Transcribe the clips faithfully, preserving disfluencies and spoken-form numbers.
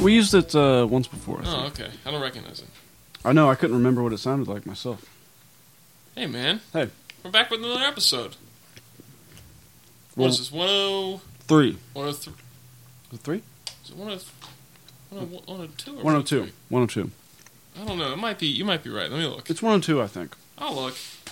we used it uh, once before. I Oh, think. okay. I don't recognize it. I know. I couldn't remember what it sounded like myself. Hey, man. Hey. We're back with another episode. What Well, is this? one oh Three. one oh three? Three? Is it one oh one oh two or one oh two. one oh two. I don't know. It might be. You might be right. Let me look. It's one oh two, I think. I'll look.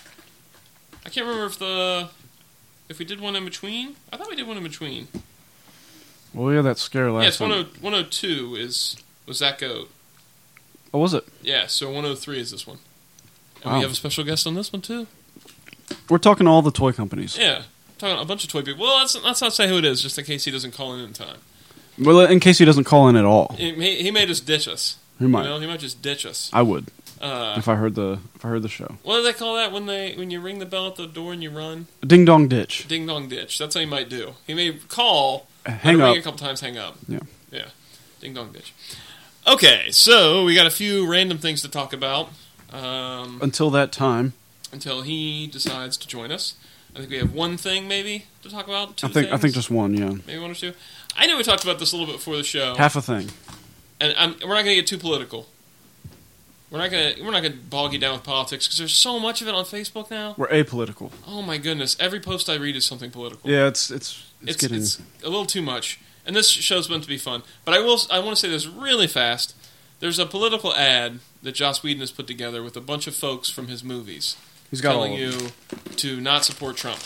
I can't remember if the if we did one in between. I thought we did one in between. Well, yeah, that scare last Yeah, it's time. one oh one oh two is was that goat. Oh, was it? Yeah, so one oh three is this one. And Wow. we have a special guest on this one too. We're talking to all the toy companies. Yeah, talking a bunch of toy people. Well, let's, let's not say who it is, just in case he doesn't call in in time. Well, in case he doesn't call in at all. He, he, he may just ditch us. He might. You know, he might just ditch us. I would Uh, if I heard the if I heard the show. what do they call that when they when you ring the bell at the door and you run? Ding dong ditch. Ding dong ditch. That's what he might do. He may call, Hang let it up. ring a couple times, hang up. Yeah. Yeah. Ding dong ditch. Okay, so we got a few random things to talk about. Um, Until that time, until he decides to join us. I think we have one thing maybe to talk about. Two I think things? I think just one. Yeah, maybe one or two. I know we talked about this a little bit before the show, half a thing. and I'm, we're not going to get too political. We're not going to we're not going to bog you down with politics because there's so much of it on Facebook now. We're apolitical. Oh my goodness! Every post I read is something political. Yeah, it's it's it's, it's getting. it's a little too much. And this show's meant to be fun, but I will I want to say this really fast. There's a political ad that Joss Whedon has put together with a bunch of folks from his movies. He's got telling all of them. you to not support Trump.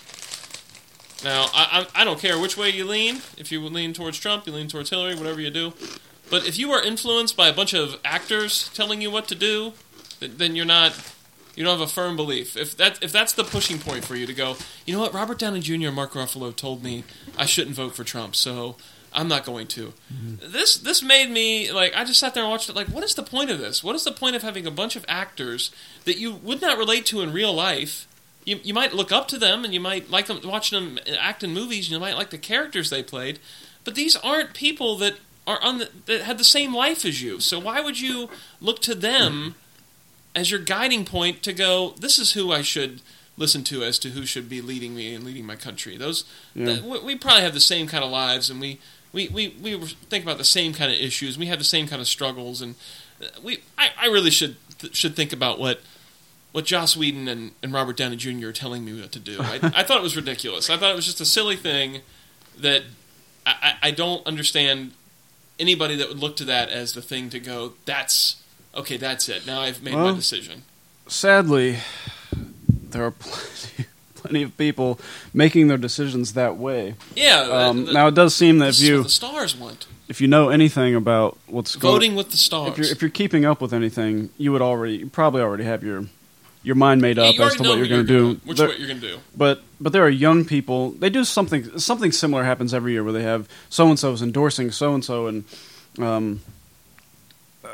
Now, I, I I don't care which way you lean. If you lean towards Trump, you lean towards Hillary, whatever you do. But if you are influenced by a bunch of actors telling you what to do, th- then you're not. You don't have a firm belief. If that if that's the pushing point for you to go, you know what, Robert Downey Junior and Mark Ruffalo told me I shouldn't vote for Trump, so I'm not going to. Mm-hmm. This this made me, like, I just sat there and watched it, like, what is the point of this? What is the point of having a bunch of actors that you would not relate to in real life? You you might look up to them, and you might like them, watching them act in movies, and you might like the characters they played, but these aren't people that are on the, that had the same life as you. So why would you look to them as your guiding point to go, this is who I should listen to as to who should be leading me and leading my country? Those Yeah. th- we, we probably have the same kind of lives, and we, we, we, we think about the same kind of issues. We have the same kind of struggles, and we I, I really should th- should think about what what Joss Whedon and, and Robert Downey Junior are telling me what to do. I, I thought it was ridiculous. I thought it was just a silly thing that I, I, I don't understand anybody that would look to that as the thing to go, that's okay, that's it. Now I've made Well, my decision. Sadly, there are plenty, plenty of people making their decisions that way. Yeah. Um, the, now it does seem that this if is you what the stars want. if you know anything about what's Voting going, with the stars. if you're if you're keeping up with anything, you would already you probably already have your your mind made Yeah, up you as already to know what you're going to doing, do. Which There- what you're going to do. But but there are young people. They do something something similar happens every year where they have so and so is endorsing so and so and um, uh,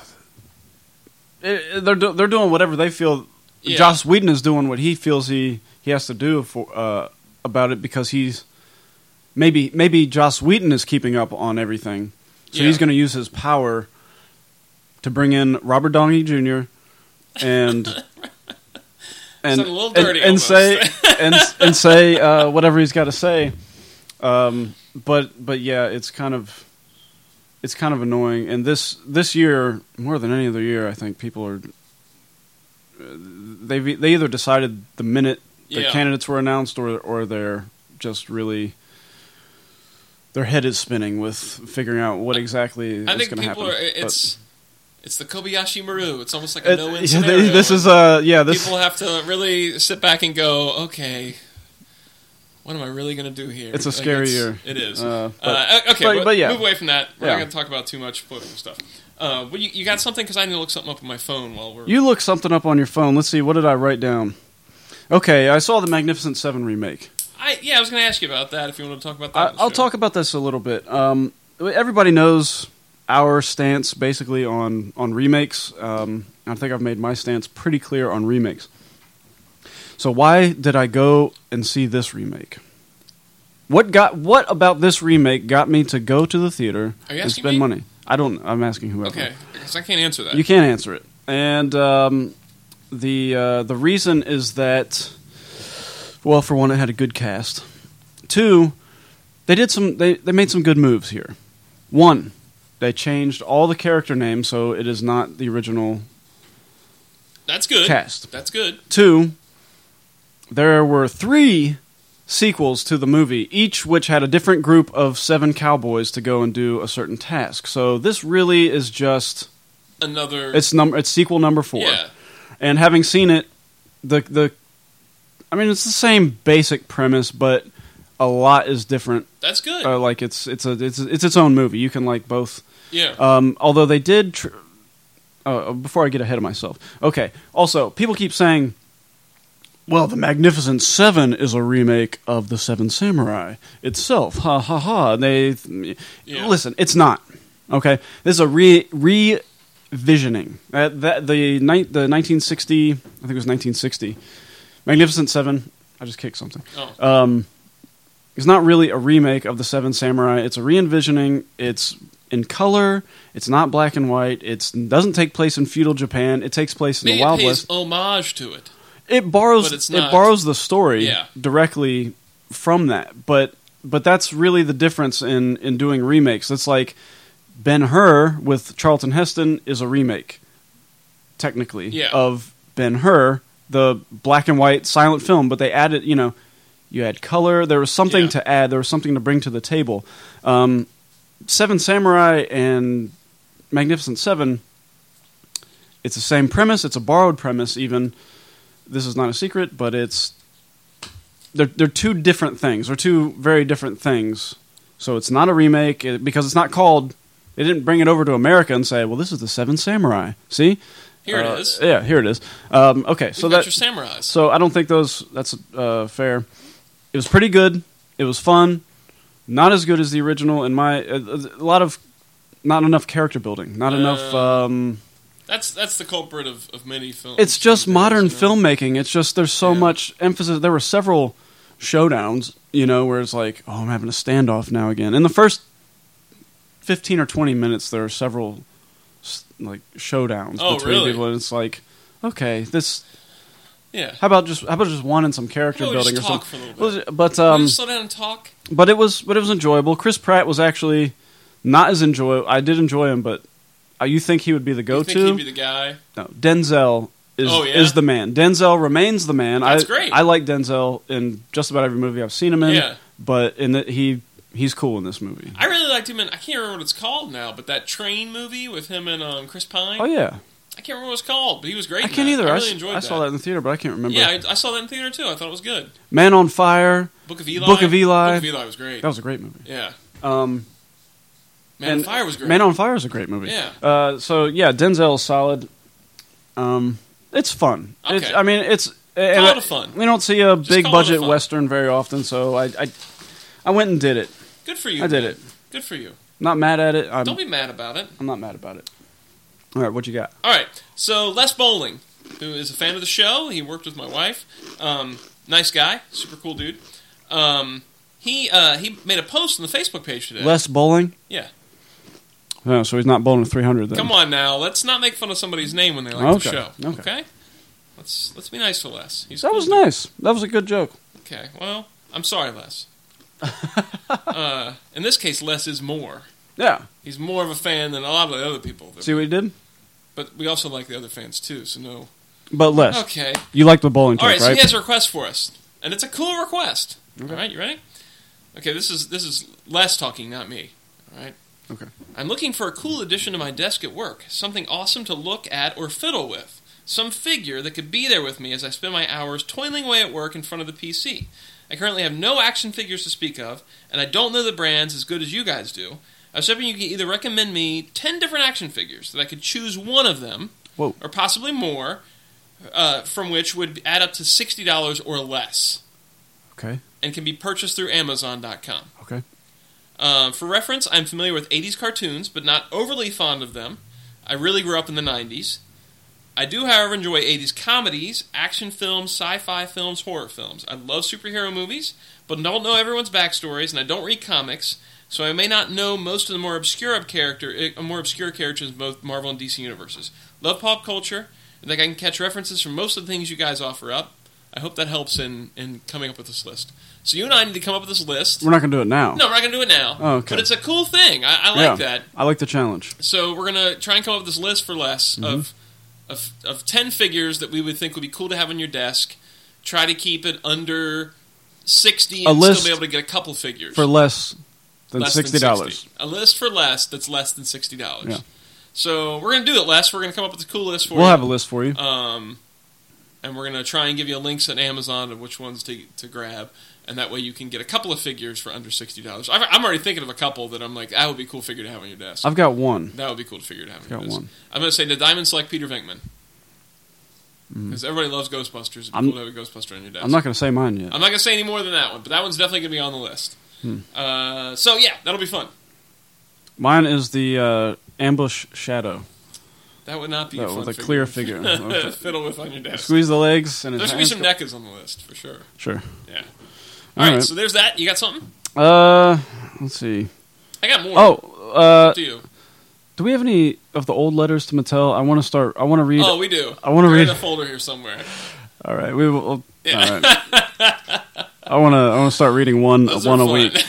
it, it- they're do, they're doing whatever they feel. Yeah. Joss Whedon is doing what he feels he, he has to do for uh, about it because he's maybe maybe Joss Whedon is keeping up on everything, so Yeah. he's going to use his power to bring in Robert Downey Junior and. And, Sounded a little dirty and, and almost. say and and say uh, whatever he's got to say, um, but but yeah, it's kind of it's kind of annoying. And this this year, more than any other year, I think people are they they either decided the minute the Yeah. candidates were announced, or or they're just really their head is spinning with figuring out what exactly I is think going to people happen. are. But It's it's the Kobayashi Maru. It's almost like a it- no-win yeah, scenario. this is uh yeah this People have to really sit back and go, okay, what am I really going to do here? It's a Like, scary it's- year. It is. Uh, but- uh, okay, but- but, but yeah. move away from that. We're Yeah. not going to talk about too much political stuff. Uh, well, you, you got something? Because I need to look something up on my phone while we're... You look something up on your phone. Let's see. What did I write down? Okay, I saw the Magnificent Seven remake. I, yeah, I was going to ask you about that if you want to talk about that. on I, the I'll show. talk about this a little bit. Um, everybody knows our stance basically on on remakes. Um, I think I've made my stance pretty clear on remakes. So why did I go and see this remake? What got what about this remake got me to go to the theater Are you and asking spend me? money? I don't. I'm asking whoever. Okay, because I can't answer that. You can't answer it. And um, the uh, the reason is that, well, for one, it had a good cast. Two, they did some. They, they made some good moves here. One, They changed all the character names, so it is not the original That's good. cast. That's good. Two, there were three sequels to the movie, each which had a different group of seven cowboys to go and do a certain task. So this really is just Another. it's number it's sequel number four. Yeah. And having seen it, the the I mean it's the same basic premise, but a lot is different. That's good. Uh, like it's it's a it's it's its own movie. You can like both. yeah. Um, although they did. Tr- uh, before I get ahead of myself, okay. Also, people keep saying, "Well, the Magnificent Seven is a remake of the Seven Samurai itself." Ha ha ha. They Yeah. listen. It's not. Okay, this is a re revisioning. Uh, that the ni- the nineteen sixty. I think it was nineteen sixty. Magnificent Seven. I just kicked something. Oh. Um, it's not really a remake of the Seven Samurai. It's a re-envisioning. It's in color. It's not black and white. It doesn't take place in feudal Japan. It takes place in Maybe the Wild it pays West. homage to it. It borrows. but it's It not- borrows the story Yeah. directly from that. But but that's really the difference in in doing remakes. It's like Ben-Hur with Charlton Heston is a remake, technically, Yeah. of Ben-Hur, the black and white silent film. But they added, you know, you had color. There was something Yeah. to add. There was something to bring to the table. Um, Seven Samurai and Magnificent Seven, it's the same premise. It's a borrowed premise, even. This is not a secret, but it's... They're, they're two different things. They're two very different things. So it's not a remake, it, because it's not called... They didn't bring it over to America and say, well, this is the Seven Samurai. See? Here Uh, it is. Yeah, here it is. Um, okay, We've so got that... your samurais. So I don't think those that's uh, fair. It was pretty good. It was fun. Not as good as the original. In my a, a lot of not enough character building. Not enough. Uh, Um, That's that's the culprit of, of many films. it's just these days, modern you know? filmmaking. It's just there's so Yeah. much emphasis. There were several showdowns, you know, where it's like, oh, I'm having a standoff now again. In the first fifteen or twenty minutes, there are several s- like showdowns Oh, between really? people, and it's like, okay, this. Yeah. How about just how about just one and some character Well, we building just or talk something? for a little bit. But Can um, we just slow down and talk? But it was, but it was enjoyable. Chris Pratt was actually not as enjoyable. I did enjoy him, but uh, you think he would be the You think go-to? he'd be the guy? No, Denzel is Oh, yeah? is the man. Denzel remains the man. That's I, great. I like Denzel in just about every movie I've seen him in. Yeah. But in the, he he's cool in this movie. I really liked him in, I can't remember what it's called now, but that train movie with him and um, Chris Pine. Oh yeah, I can't remember what it's called, but he was great I in can't that. either. I I, really s- enjoyed I that. saw that in the theater, but I can't remember. Yeah, I, I saw that in theater too. I thought it was good. Man on Fire. Book of Eli. Book of Eli. Book of Eli was great. That was a great movie. Yeah. Um, Man and on Fire was great. Man on Fire is a great movie. Yeah. Uh, so yeah, Denzel's solid. Um, it's fun. It's, Okay. I mean, it's a and lot I- of fun. We don't see a big call it a budget fun. western very often, so I, I I went and did it. Good for you. I did man. it. Good for you. Not mad at it. I'm, Don't be mad about it. I'm not mad about it. All right, what you got? All right. So Les Bowling, who is a fan of the show, he worked with my wife. Um, nice guy, super cool dude. Um, he uh, he made a post on the Facebook page today. Les Bowling. Yeah. Oh, so he's not bowling three hundred then. Come on now, let's not make fun of somebody's name when they like Okay, the show. okay. Okay. Let's let's be nice to Les. He's a That cool was dude. nice. That was a good joke. Okay. Well, I'm sorry, Les. uh, in this case, Les is more. Yeah. He's more of a fan than a lot of the other people. that- See what he did? But we also like the other fans too. So no. But Les, Okay. you like the bowling joke, All right, so right? he has a request for us, and it's a cool request. All right, you ready? Okay, this is this is Les talking, not me. All right. Okay. I'm looking for a cool addition to my desk at work, something awesome to look at or fiddle with, some figure that could be there with me as I spend my hours toiling away at work in front of the P C. I currently have no action figures to speak of, and I don't know the brands as good as you guys do. I was hoping you could either recommend me ten different action figures that I could choose one of them, Whoa. or possibly more, uh, from which would add up to sixty dollars or less, Okay. and can be purchased through Amazon dot com. Okay. Uh, for reference, I'm familiar with eighties cartoons, but not overly fond of them. I really grew up in the nineties. I do, however, enjoy eighties comedies, action films, sci-fi films, horror films. I love superhero movies, but don't know everyone's backstories, and I don't read comics, so I may not know most of the more obscure character, uh, more obscure characters in both Marvel and D C universes. Love pop culture. I think I can catch references from most of the things you guys offer up. I hope that helps in, in coming up with this list. So you and I need to come up with this list. We're not going to do it now. No, we're not going to do it now. Oh, okay. But it's a cool thing. I, I like Yeah, that. I like the challenge. So we're going to try and come up with this list for less Mm-hmm. of, of of ten figures that we would think would be cool to have on your desk. Try to keep it under sixty A and list still be able to get a couple figures. For less than Less sixty dollars. sixty. A list for less that's less than sixty dollars. Yeah. So we're going to do it less. We're going to come up with a cool list for We'll you. have a list for you. Um, and we're going to try and give you links at Amazon of which ones to to grab. And that way you can get a couple of figures for under sixty dollars. I'm I'm already thinking of a couple that I'm like, that would be a cool figure to have on your desk. I've got one. That would be cool to figure to have on Got your desk. one. I'm going to say the Diamond Select Peter Venkman. Because everybody loves Ghostbusters. It'd be I'm- cool to have a Ghostbuster on your desk. I'm not going to say mine yet. I'm not going to say any more than that one, but that one's definitely going to be on the list. Hmm. Uh, so, yeah, that'll be fun. Mine is the uh, Ambush Shadow. That would not be That a fun with a figure. clear figure. Okay. Fiddle with on your desk. Squeeze the legs and his There's going to be hands some go- NECAs on the list, for sure. Sure. Yeah. All All right, right. so there's that. You got something? Uh, let's see. I got more. Oh, uh, Up to you. do we have any of the old letters to Mattel? I want to start. I want to read. Oh, we do. I wanna They're read- in a folder here somewhere. All right, we will. Yeah. All right. I want to. I want to start reading one Those one are a fun. week.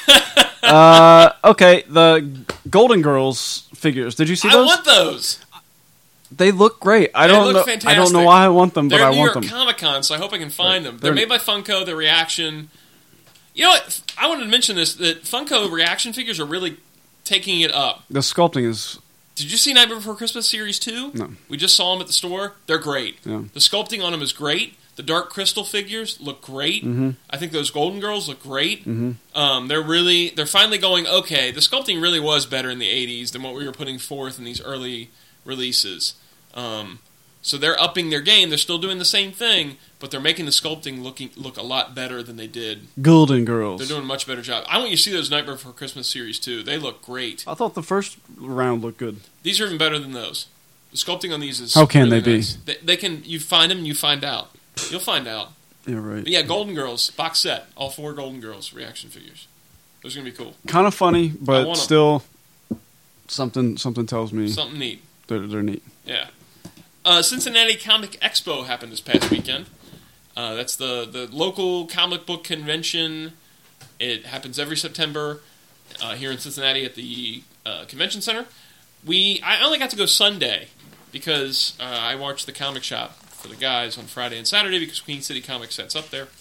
uh, okay, the Golden Girls figures. Did you see I those? want those. They look great. I They don't look know. fantastic. I don't know why I want them, but They're I at New want York them. Comic Con, so I hope I can find them. They're- They're made by Funko. The Reaction. You know what? I wanted to mention this, that Funko Reaction figures are really taking it up. The sculpting is. Did you see Nightmare Before Christmas Series two? No. We just saw them at the store. They're great. Yeah. The sculpting on them is great. The Dark Crystal figures look great. Mm-hmm. I think those Golden Girls look great. Mm-hmm. Um, they're really, they're finally going, okay, the sculpting really was better in the eighties than what we were putting forth in these early releases. Um, so they're upping their game. They're still doing the same thing, but they're making the sculpting looking look a lot better than they did. Golden Girls. They're doing a much better job. I want you to see those Nightmare Before Christmas Series two. They look great. I thought the first round looked good. These are even better than those. The sculpting on these is How can really they be? nice. They, they can. You find them, and you find out. You'll find out. Yeah, right. But yeah, Golden Girls box set, all four Golden Girls reaction figures. Those are gonna be cool. Kind of funny, I but want 'em. still, something something tells me Something neat. they're, they're neat. Yeah. Uh, Cincinnati Comic Expo happened this past weekend. Uh, that's the, the local comic book convention. It happens every September uh, here in Cincinnati at the uh, convention center. We I only got to go Sunday because uh, I watched the comic shop for the guys on Friday and Saturday because Queen City Comics sets up there.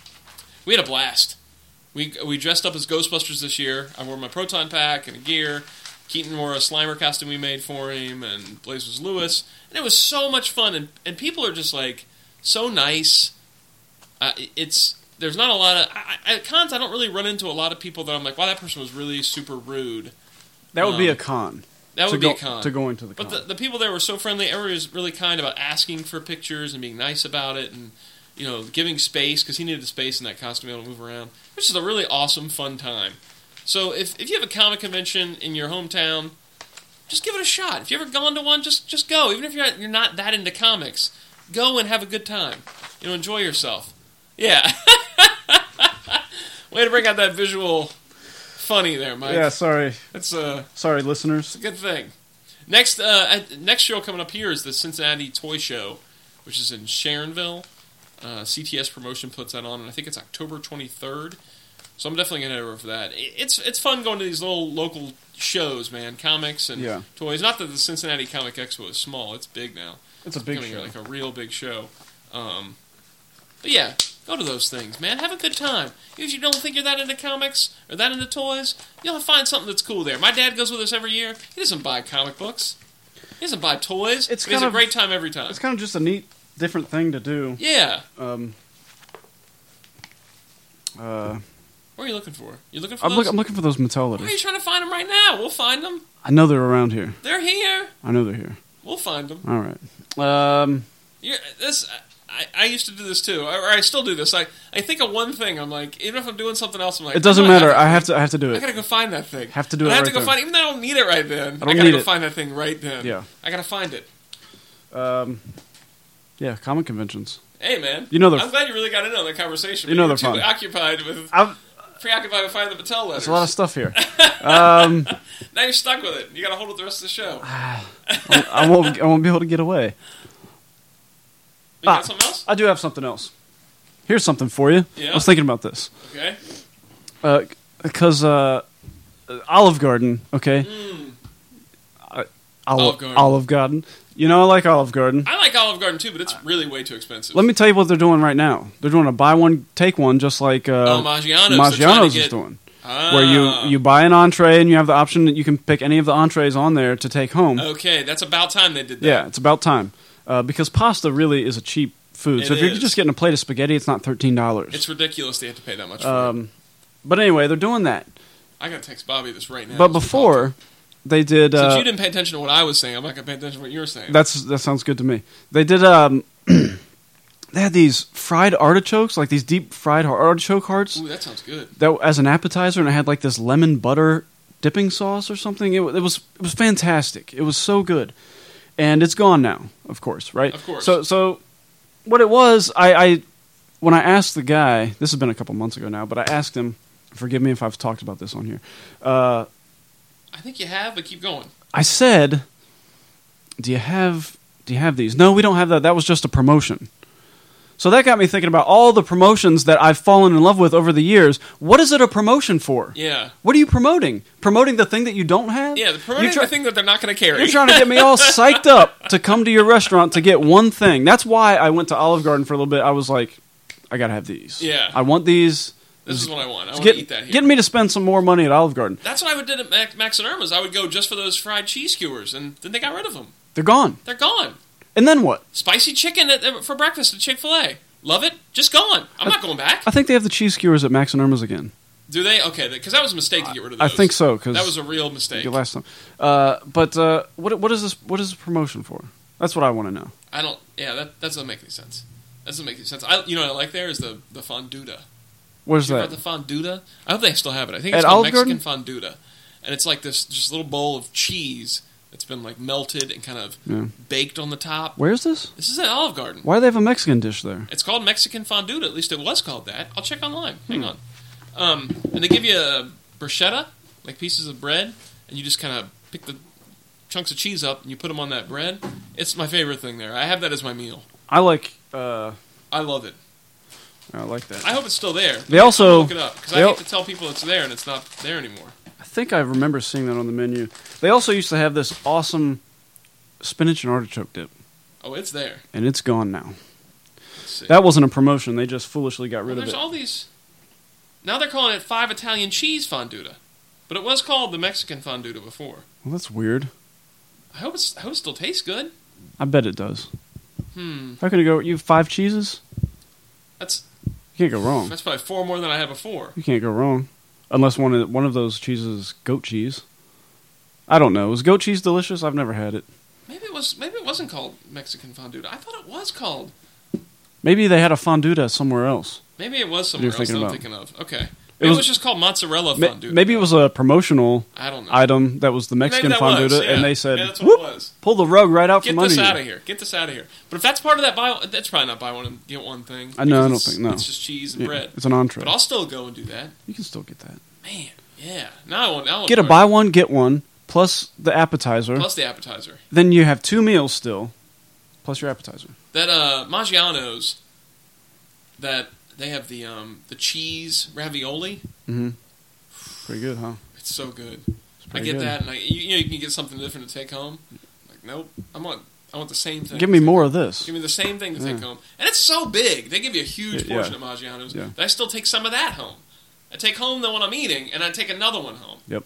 We had a blast. We we dressed up as Ghostbusters this year. I wore my Proton Pack and a gear. Keaton wore a Slimer costume we made for him, and Blaze was Lewis. And it was so much fun, and, and people are just, like, so nice. Uh, it's There's not a lot of... I, I, at cons, I don't really run into a lot of people that I'm like, wow, that person was really super rude. That would be Um, a con. That to would go, be a con. to going to the con. But the, the people there were so friendly. Everybody was really kind about asking for pictures and being nice about it, and you know, giving space because he needed the space in that costume to be able to move around. Which is a really awesome, fun time. So if if you have a comic convention in your hometown, just give it a shot. If you've ever gone to one, just just go. Even if you're not, you're not that into comics, go and have a good time. You know, enjoy yourself. Yeah. Way to bring out that visual funny there, Mike. yeah, sorry, That's uh. sorry, listeners. Good thing. Next, uh, next show coming up here is the Cincinnati Toy Show, which is in Sharonville. Uh, C T S Promotion puts that on, and I think it's October twenty-third. So I'm definitely gonna head over for that. It's it's fun going to these little local shows, man. Comics and Yeah. toys. Not that the Cincinnati Comic Expo is small; it's big now. It's a big Becoming show. like a real big show. Um, but yeah, go to those things, man. Have a good time. Even if you don't think you're that into comics or that into toys, you'll find something that's cool there. My dad goes with us every year. He doesn't buy comic books. He doesn't buy toys. It's but he has kind a of- great time every time. It's kind of just a neat, different thing to do. Yeah. Um, uh, What are you looking for? You looking for I'm, those? look, I'm looking for those Mattel Why are you letters. trying to find them right now? We'll find them. I know they're around here. They're here. I know they're here. We'll find them. All right. Um, You're, this I, I used to do this too, or I still do this. I, I think of one thing. I'm like, even if I'm doing something else, I'm like, it doesn't I know matter. have I have to. I have to do I it. gotta go find that thing. Have to do And it I have right to go then. find it, even though I don't need it right then. I don't gotta need go it. find that thing right then. Yeah. I gotta find it. Um, yeah, comic conventions. Hey man, You know they're- I'm glad you really got in on the conversation. You but know you're they're too fun. occupied with I'm, preoccupied with finding the Mattel letters. there's a lot of stuff here. Um, Now you're stuck with it. You gotta hold it the rest of the show. I won't. I won't be able to get away. You Ah. got something else? I do have something else. here's something for you. Yeah. I was thinking about this. Okay. Because uh, Olive Garden, okay? Mm. Uh, Olive Olive, Garden. Olive Garden. You know, I like Olive Garden. I like Olive Garden too, but it's really way too expensive. Let me tell you what they're doing right now. They're doing a buy one, take one, just like uh, oh, Maggiano's. They're trying to Maggiano's get- is doing. Ah. Where you, you buy an entree and you have the option that you can pick any of the entrees on there to take home. Okay, that's about time they did that. Yeah, it's about time. Uh, because pasta really is a cheap food. It so if you're is. just getting a plate of spaghetti, it's not thirteen dollars. It's ridiculous they have to pay that much for it. Um, but anyway, they're doing that. I gotta text Bobby this right now. But as we before, talk. they did... Since Uh, you didn't pay attention to what I was saying, I'm not gonna pay attention to what you were saying. that's That sounds good to me. They did... Um, they had these fried artichokes, like these deep fried artichoke hearts, Ooh, that sounds good. that as an appetizer, and it had like this lemon butter dipping sauce or something. It, wa- it was it was fantastic. It was so good. And it's gone now, of course, right? Of course. So, so what it was, I, I when I asked the guy, this has been a couple months ago now, but I asked him, forgive me if I've talked about this on here. Uh, I think you have, but keep going. I said, "Do you have do you have these?" No, we don't have that. That was just a promotion. So that got me thinking about all the promotions that I've fallen in love with over the years. What is it a promotion for? Yeah. What are you promoting? Promoting the thing that you don't have? Yeah, the promoting You're try- the thing that they're not gonna carry. You're trying to get me all psyched up to come to your restaurant to get one thing. That's why I went to Olive Garden for a little bit. I was like, I gotta have these. Yeah. I want these. This is what I want. I It's want get- to eat that here. Getting me to spend some more money at Olive Garden. That's what I would did at Mac- Max and Irma's. I would go just for those fried cheese skewers, and then they got rid of them. They're gone. They're gone. And then what? Spicy chicken at, at- for breakfast at Chick-fil-A. Love it. Just gone. I'm not going back. I think they have the cheese skewers at Max and Irma's again. Do they? Okay, because that was a mistake to get rid of I those. think so. Cause That was a real mistake. the last time. Uh, but uh, what what is this? What is this promotion for? That's what I want to know. I don't. Yeah, that, that doesn't make any sense. That doesn't make any sense. I, you know what I like there is the the fonduta. Where's You that? ever had the fonduta? I hope they still have it. I think it's At called Olive Mexican Garden? fonduta, and it's like this just little bowl of cheese that's been like melted and kind of Yeah. baked on the top. Where's this? This is at Olive Garden. Why do they have a Mexican dish there? It's called Mexican fonduta. At least it was called that. I'll check online. Hang Hmm. on. Um, and they give you a bruschetta, like pieces of bread, and you just kind of pick the chunks of cheese up and you put them on that bread. It's my favorite thing there. I have that as my meal. I like. Uh, I love it. I like that. I hope it's still there. They also- look it up because they I al- hate to tell people it's there and it's not there anymore. I think I remember seeing that on the menu. They also used to have this awesome spinach and artichoke dip, Oh, it's there. and it's gone now. Let's see. That wasn't a promotion. They just foolishly got Well, rid of there's it. all these. Now they're calling it five Italian cheese fonduta, but it was called the Mexican fonduta before. Well, that's weird. I hope it's. I hope it still tastes good. I bet it does. Hmm. How can it go? You have five cheeses? That's You can't go wrong. that's probably four more than I had before. You can't go wrong, unless one of one of those cheeses is goat cheese. I don't know. Is goat cheese delicious? I've never had it. Maybe it was. Maybe it wasn't called Mexican fonduta. I thought it was called. Maybe they had a fonduta somewhere else. Maybe it was somewhere You're else that thinking I'm about. thinking of. Okay. It Maybe it was- was, just called mozzarella Ma- fonduta. Maybe it was a promotional I don't know. item that was the Mexican Maybe that fonduta, was, yeah. and they said, Yeah, that's what "Whoop, it was. pull the rug right out Get from under this you." out of here. Get this out of here. But if that's part of that buy, that's probably not buy one and get one thing. I know, I because don't it's- think- no. It's just cheese and Yeah, bread. it's an entree. But I'll still go and do that. You can still get that. Man, yeah. Now I want. Now I want Get a more. buy one get one plus the appetizer. plus the appetizer. Then you have two meals still, plus your appetizer. That uh, Maggiano's. That they have the um the cheese ravioli. Mm-hmm. Pretty good, huh? It's so good. It's I pretty get good. that, and I, you, you know you can get something different to take home. Like nope, I want I want the same thing. Give to me take more home. of this. Give me the same thing to take Yeah. home, and it's so big. They give you a huge Yeah, portion yeah. of Maggiano's. Yeah. That I still take some of that home. I take home the one I'm eating, and I take another one home. Yep.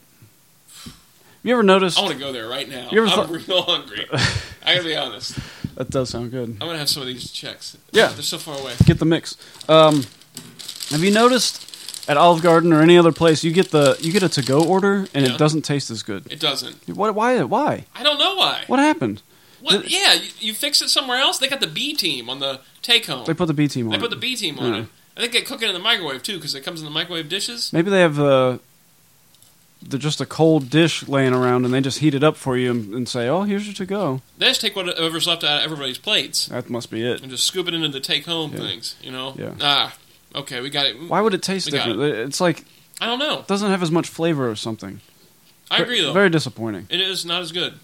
You ever noticed? I want to go there right now. You ever I'm thought- real hungry. I gotta be honest. That does sound good. I'm gonna have some of these checks. Yeah. they're so far away. Get the mix. Um, have you noticed at Olive Garden or any other place you get the you get a to go order and Yeah. it doesn't taste as good? It doesn't. What? Why? Why? I don't know why. What happened? What? Did- Yeah, you, you fix it somewhere else. They got the B team on the take home. They put the B team on. They it. put the B team on Yeah. it. I think they cook it in the microwave too because it comes in the microwave dishes. Maybe they have uh, they're just a cold dish laying around and they just heat it up for you and, and say, "Oh, here's your to go." They just take whatever's left out of everybody's plates That must be it. and just scoop it into the take home Yeah. things. You know? Yeah. Ah, okay, we got it. Why would it taste We got different? It's like it I don't know. doesn't have as much flavor or something. I agree though. Very disappointing. It is not as good.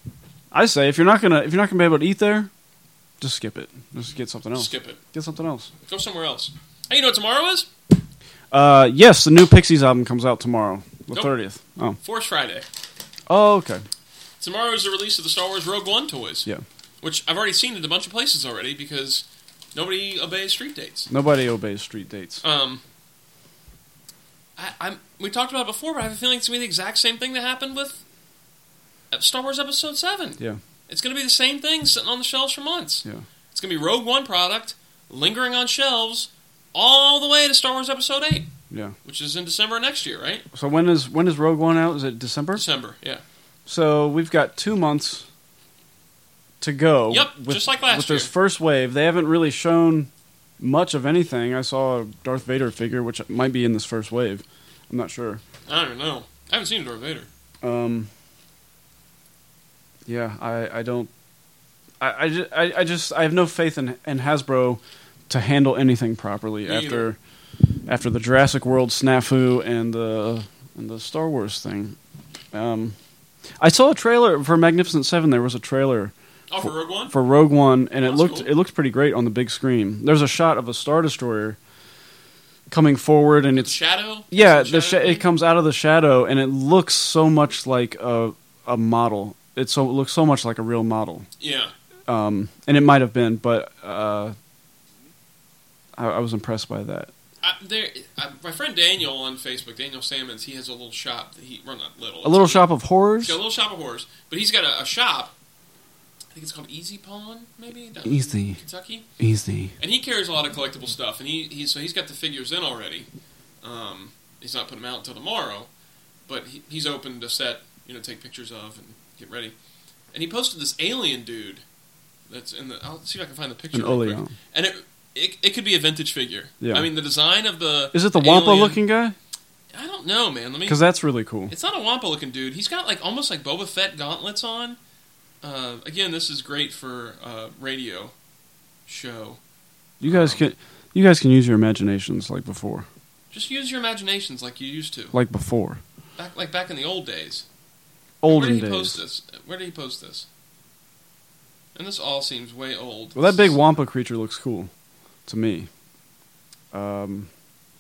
I say if you're not gonna if you're not gonna be able to eat there, just skip it. Just get something else. Skip it. Get something else. Go somewhere else. Hey, you know what tomorrow is? Uh, yes, the new Pixies album comes out tomorrow, the Nope. thirtieth. Oh, Force Friday. oh, okay. Tomorrow is the release of the Star Wars Rogue One toys. Yeah. Which I've already seen at a bunch of places already because nobody obeys street dates. Nobody obeys street dates. Um, I, I'm. We talked about it before, but I have a feeling it's going to be the exact same thing that happened with Star Wars Episode seven. Yeah. It's going to be the same thing sitting on the shelves for months. Yeah. It's going to be Rogue One product lingering on shelves all the way to Star Wars Episode eight, Yeah. which is in December next year, right? So when is when is Rogue One out? Is it December? December, yeah. So we've got two months to go. Yep, with, just like last with this year. first wave. They haven't really shown much of anything. I saw a Darth Vader figure, which might be in this first wave. I'm not sure. I don't know. I haven't seen Darth Vader. Um. Yeah, I, I don't. I, I, ju- I, I just I have no faith in, in Hasbro to handle anything properly Me after after the Jurassic World snafu and the and the Star Wars thing. Um, I saw a trailer for Magnificent Seven. There was a trailer Oh, for Rogue One? for Rogue One, and it That's looked cool. it looked pretty great on the big screen. There's a shot of a Star Destroyer coming forward, and it's Shadow? yeah, Is it the sh- Shadow? it comes out of the shadow, and it looks so much like a a model. It so it looks so much like a real model, Yeah. um, and it might have been, but uh, I, I was impressed by that. I, there, I, my friend Daniel on Facebook, Daniel Sammons, he has a little shop. That he, well, not little. A little It's- shop of He's horrors. got a little shop of horrors, but he's got a, a shop. I think it's called Easy Pawn, maybe down in Easy. Kentucky. Easy. And he carries a lot of collectible stuff, and he he's so he's got the figures in already. Um, he's not putting them out until tomorrow, but he, he's opened a set, you know, take pictures of and get ready. And he posted this alien dude that's in the. I'll see if I can find the picture. An real quick. Oleon. And it, it it could be a vintage figure. Yeah. I mean, the design of the Is it the alien- Wampa looking guy? I don't know, man. Let me. Because that's really cool. It's not a Wampa looking dude. He's got like almost like Boba Fett gauntlets on. Uh, again, this is great for uh, radio show. You guys can you guys can use your imaginations like before, Just use your imaginations like you used to, like before, back like back in the old days. olden Where did he days. post this? Where did he post this? And this all seems way old. Well, that big This- Wampa creature looks cool to me. Um,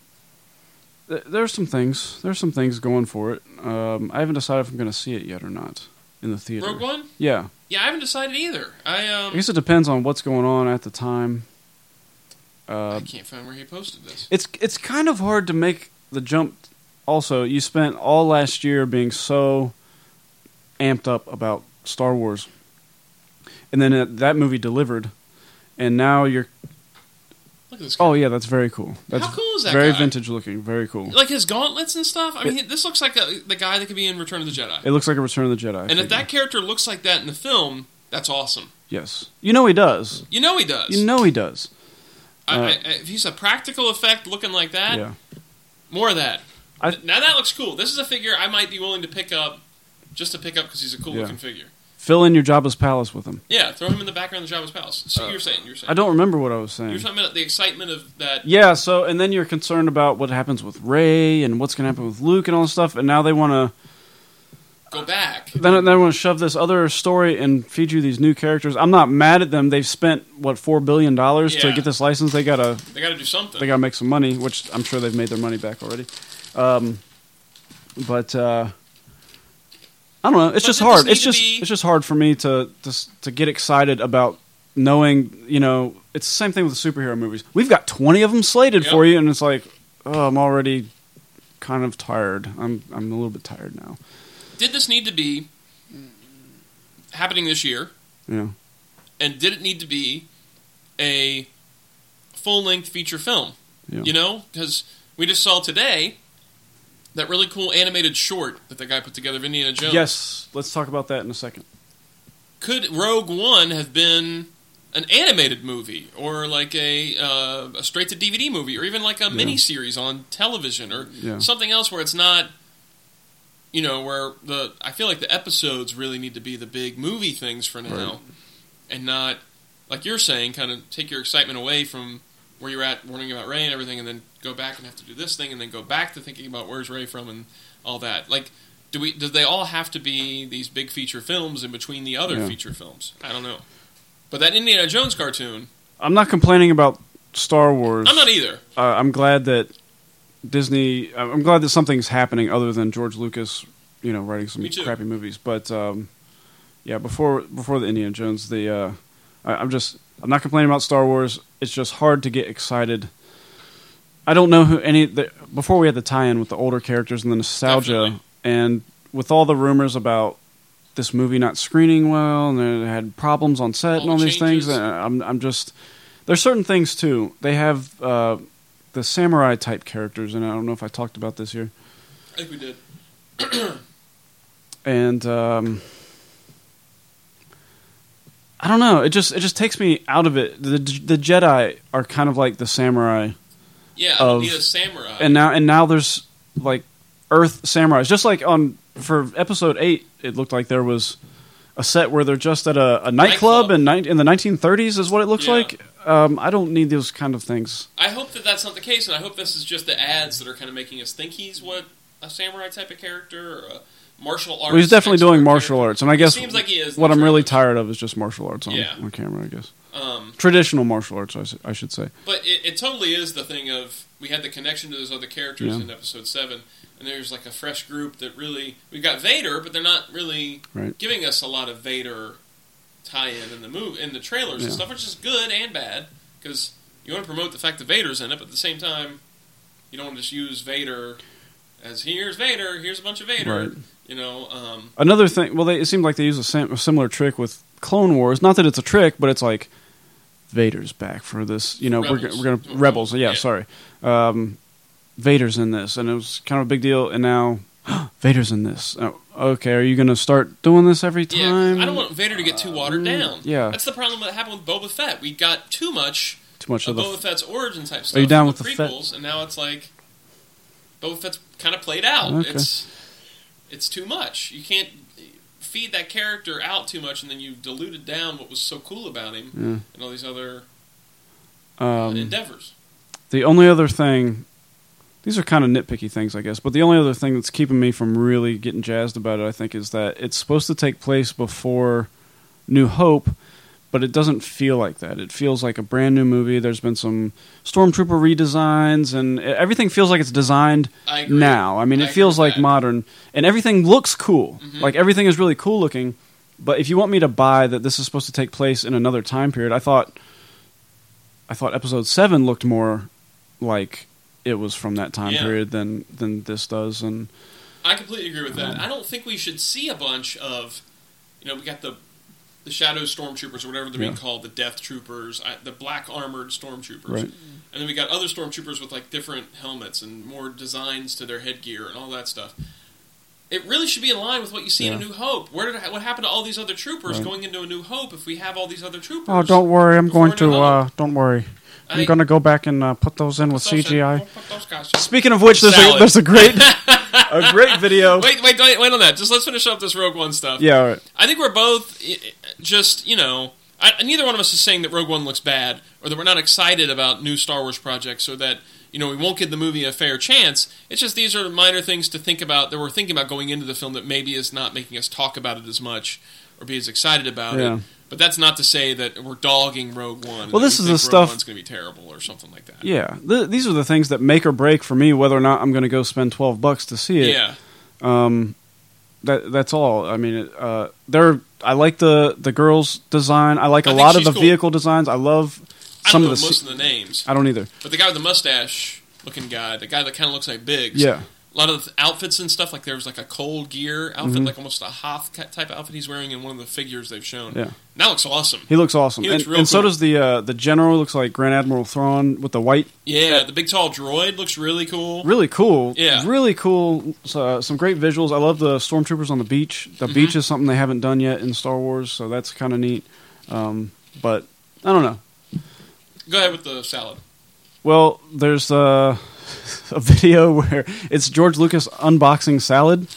th- there's some things. There's some things going for it. Um, I haven't decided if I'm going to see it yet or not in the theater. Rogue One? Yeah, Yeah, I haven't decided either. I um, I guess it depends on what's going on at the time. I Uh, can't find where he posted this. it's it's kind of hard to make the jump. Also, you spent all last year being so amped up about Star Wars, and then it, that movie delivered, and now you're. Look at this guy. Oh yeah, that's very cool. That's How cool is that very guy? vintage looking. Very cool. Like his gauntlets and stuff. I mean, this looks like a, the guy that could be in Return of the Jedi. It looks like a Return of the Jedi. And if figure. that character looks like that in the film, that's awesome. Yes, you know he does. You know he does. You know he does. I, uh, I, if he's a practical effect looking like that, Yeah. more of that. I- now that looks cool. This is a figure I might be willing to pick up, just to pick up because he's a cool Yeah. looking figure. Fill in your Jabba's palace with him. Yeah, throw him in the background of Jabba's palace. So Uh, you're saying, you're saying. I don't remember what I was saying. You're talking about the excitement of that. Yeah. So and then you're concerned about what happens with Rey and what's going to happen with Luke and all this stuff, and now they want to. Go back. Then they want to shove this other story and feed you these new characters. I'm not mad at them. They've spent what four billion dollars to Yeah. get this license. They gotta They got to do something. they gotta make some money, which I'm sure they've made their money back already. Um, but uh, I don't know. It's But just did this hard. need It's to just be- it's just hard for me to, to to get excited about knowing. You know, it's the same thing with the superhero movies. We've got twenty of them slated Yep. for you, and it's like, oh, I'm already kind of tired. I'm I'm a little bit tired now. Did this need to be happening this year? Yeah. And did it need to be a full length feature film? Yeah. You know, because we just saw today that really cool animated short that the guy put together of Indiana Jones. Yes. Let's talk about that in a second. Could Rogue One have been an animated movie, or like a, uh, a straight to D V D movie, or even like a mini series on television, or Yeah. something else where it's not, you know, where the I feel like the episodes really need to be the big movie things for now, Right. and not like you're saying, kind of take your excitement away from where you're at, worrying about Ray and everything, and then go back and have to do this thing, and then go back to thinking about where's Ray from and all that. Like, do we? Do they all have to be these big feature films in between the other Yeah. feature films? I don't know. But that Indiana Jones cartoon, I'm not complaining about Star Wars. I'm not either. Uh, I'm glad that Disney. I'm glad that something's happening other than George Lucas, you know, writing some Me too. crappy movies. But um, yeah, before before the Indiana Jones, the uh, I, I'm just I'm not complaining about Star Wars. It's just hard to get excited. I don't know who any the, before we had the tie-in with the older characters and the nostalgia, Definitely. and with all the rumors about this movie not screening well, and it had problems on set All and all the these things. changes. And I'm I'm just there's certain things too. They have uh, the samurai type characters, and I don't know if I talked about this here. I think we did. And um, I don't know. It just it just takes me out of it. The the Jedi are kind of like the samurai, Yeah, I don't Of- need a samurai. and now and now there's like Earth samurais. Just like on for episode eight, it looked like there was a set where they're just at a, a nightclub, Nightclub. in ni- in the nineteen thirties is what it looks Yeah. like. Um, I don't need those kind of things. I hope that that's not the case, and I hope this is just the ads that are kind of making us think he's what a samurai type of character or a martial arts. Well, he's definitely doing expert martial character. arts, and I It guess seems like he is in what the I'm really trailers. tired of is just martial arts on, Yeah. on camera. I guess Um, traditional martial arts, I, s- I should say. But it, it totally is the thing of we had the connection to those other characters Yeah. in episode seven, and there's like a fresh group that really we've got Vader, but they're not really Right. giving us a lot of Vader tie-in in the move in the trailers and Yeah. stuff, which is good and bad because you want to promote the fact that Vader's in it, but at the same time, you don't want to just use Vader as here's Vader, here's a bunch of Vader, Right. you know. Um, Another thing, well, they, it seemed like they use a, sam- a similar trick with Clone Wars. Not that it's a trick, but it's like Vader's back for this. You know, we're, Rebels. go- we're gonna Oh, Rebels. Yeah, yeah. sorry. Um, Vader's in this, and it was kind of a big deal. And now Vader's in this. Oh, okay, are you going to start doing this every yeah, time? I don't want Vader to get too watered Uh, down. yeah. That's the problem that happened with Boba Fett. We got too much Too much of of the. Boba Fett's origin type stuff. Are you down in with the the Fett? prequels, and now it's like Boba Fett's kind of played out. Okay. It's it's too much. You can't feed that character out too much, and then you diluted down what was so cool about him Yeah. and all these other Um, endeavors. The only other thing, these are kind of nitpicky things, I guess, but the only other thing that's keeping me from really getting jazzed about it, I think, is that it's supposed to take place before New Hope, but it doesn't feel like that. It feels like a brand new movie. There's been some Stormtrooper redesigns, and everything feels like it's designed I agree. now. I mean, I it agree feels with like that. modern, and everything looks cool. Mhm. Like, everything is really cool looking, but if you want me to buy that this is supposed to take place in another time period, I thought... I thought episode seven looked more like it was from that time Yeah. period than than this does, and I completely agree with Um, that. I don't think we should see a bunch of, you know, we got the the Shadow Stormtroopers or whatever they're being Yeah. called, the Death Troopers, I, the black armored Stormtroopers, Right. and then we got other Stormtroopers with like different helmets and more designs to their headgear and all that stuff. It really should be in line with what you see in A Yeah. New Hope. Where did what happened to all these other troopers Right. going into A New Hope if we have all these other troopers? oh, don't worry, I'm Before going to New Hope. uh, don't worry, I'm I- going to go back and uh, put those in with Put those C G I. in- put those guys in. Speaking of which, there's a, Salad. there's a great a great video. Wait, wait, wait, wait on that. Just let's finish up this Rogue One stuff. Yeah, all right. I think we're both i- i- just, you know, I, neither one of us is saying that Rogue One looks bad or that we're not excited about new Star Wars projects or that, you know, we won't give the movie a fair chance. It's just these are minor things to think about that we're thinking about going into the film that maybe is not making us talk about it as much or be as excited about Yeah. it. But that's not to say that we're dogging Rogue One. Well, that this we is think the Rogue stuff- One's going to be terrible or something like that. Yeah, th- these are the things that make or break for me whether or not I'm going to go spend twelve bucks to see it. Yeah. Um, that that's all. I mean, it, uh, they're I like the the girls' design. I like I a think lot of she's the cool. vehicle designs. I love I some don't know of the. most se- of the names. I don't either. But the guy with the mustache looking guy, the guy that kind of looks like Biggs. Yeah. A lot of the outfits and stuff, like there was like a cold gear outfit, Mhm. like almost a Hoth ca- type outfit he's wearing in one of the figures they've shown. Yeah. That looks awesome. He looks awesome, He looks and, real and so cool. does the uh, the general. Looks like Grand Admiral Thrawn with the white. Yeah, the big tall droid looks really cool. Really cool. Yeah. Really cool. Uh, some great visuals. I love the stormtroopers on the beach. The Mhm. beach is something they haven't done yet in Star Wars, so that's kind of neat. Um, but I don't know. Go ahead with the salad. Well, there's uh, a video where it's George Lucas unboxing salad.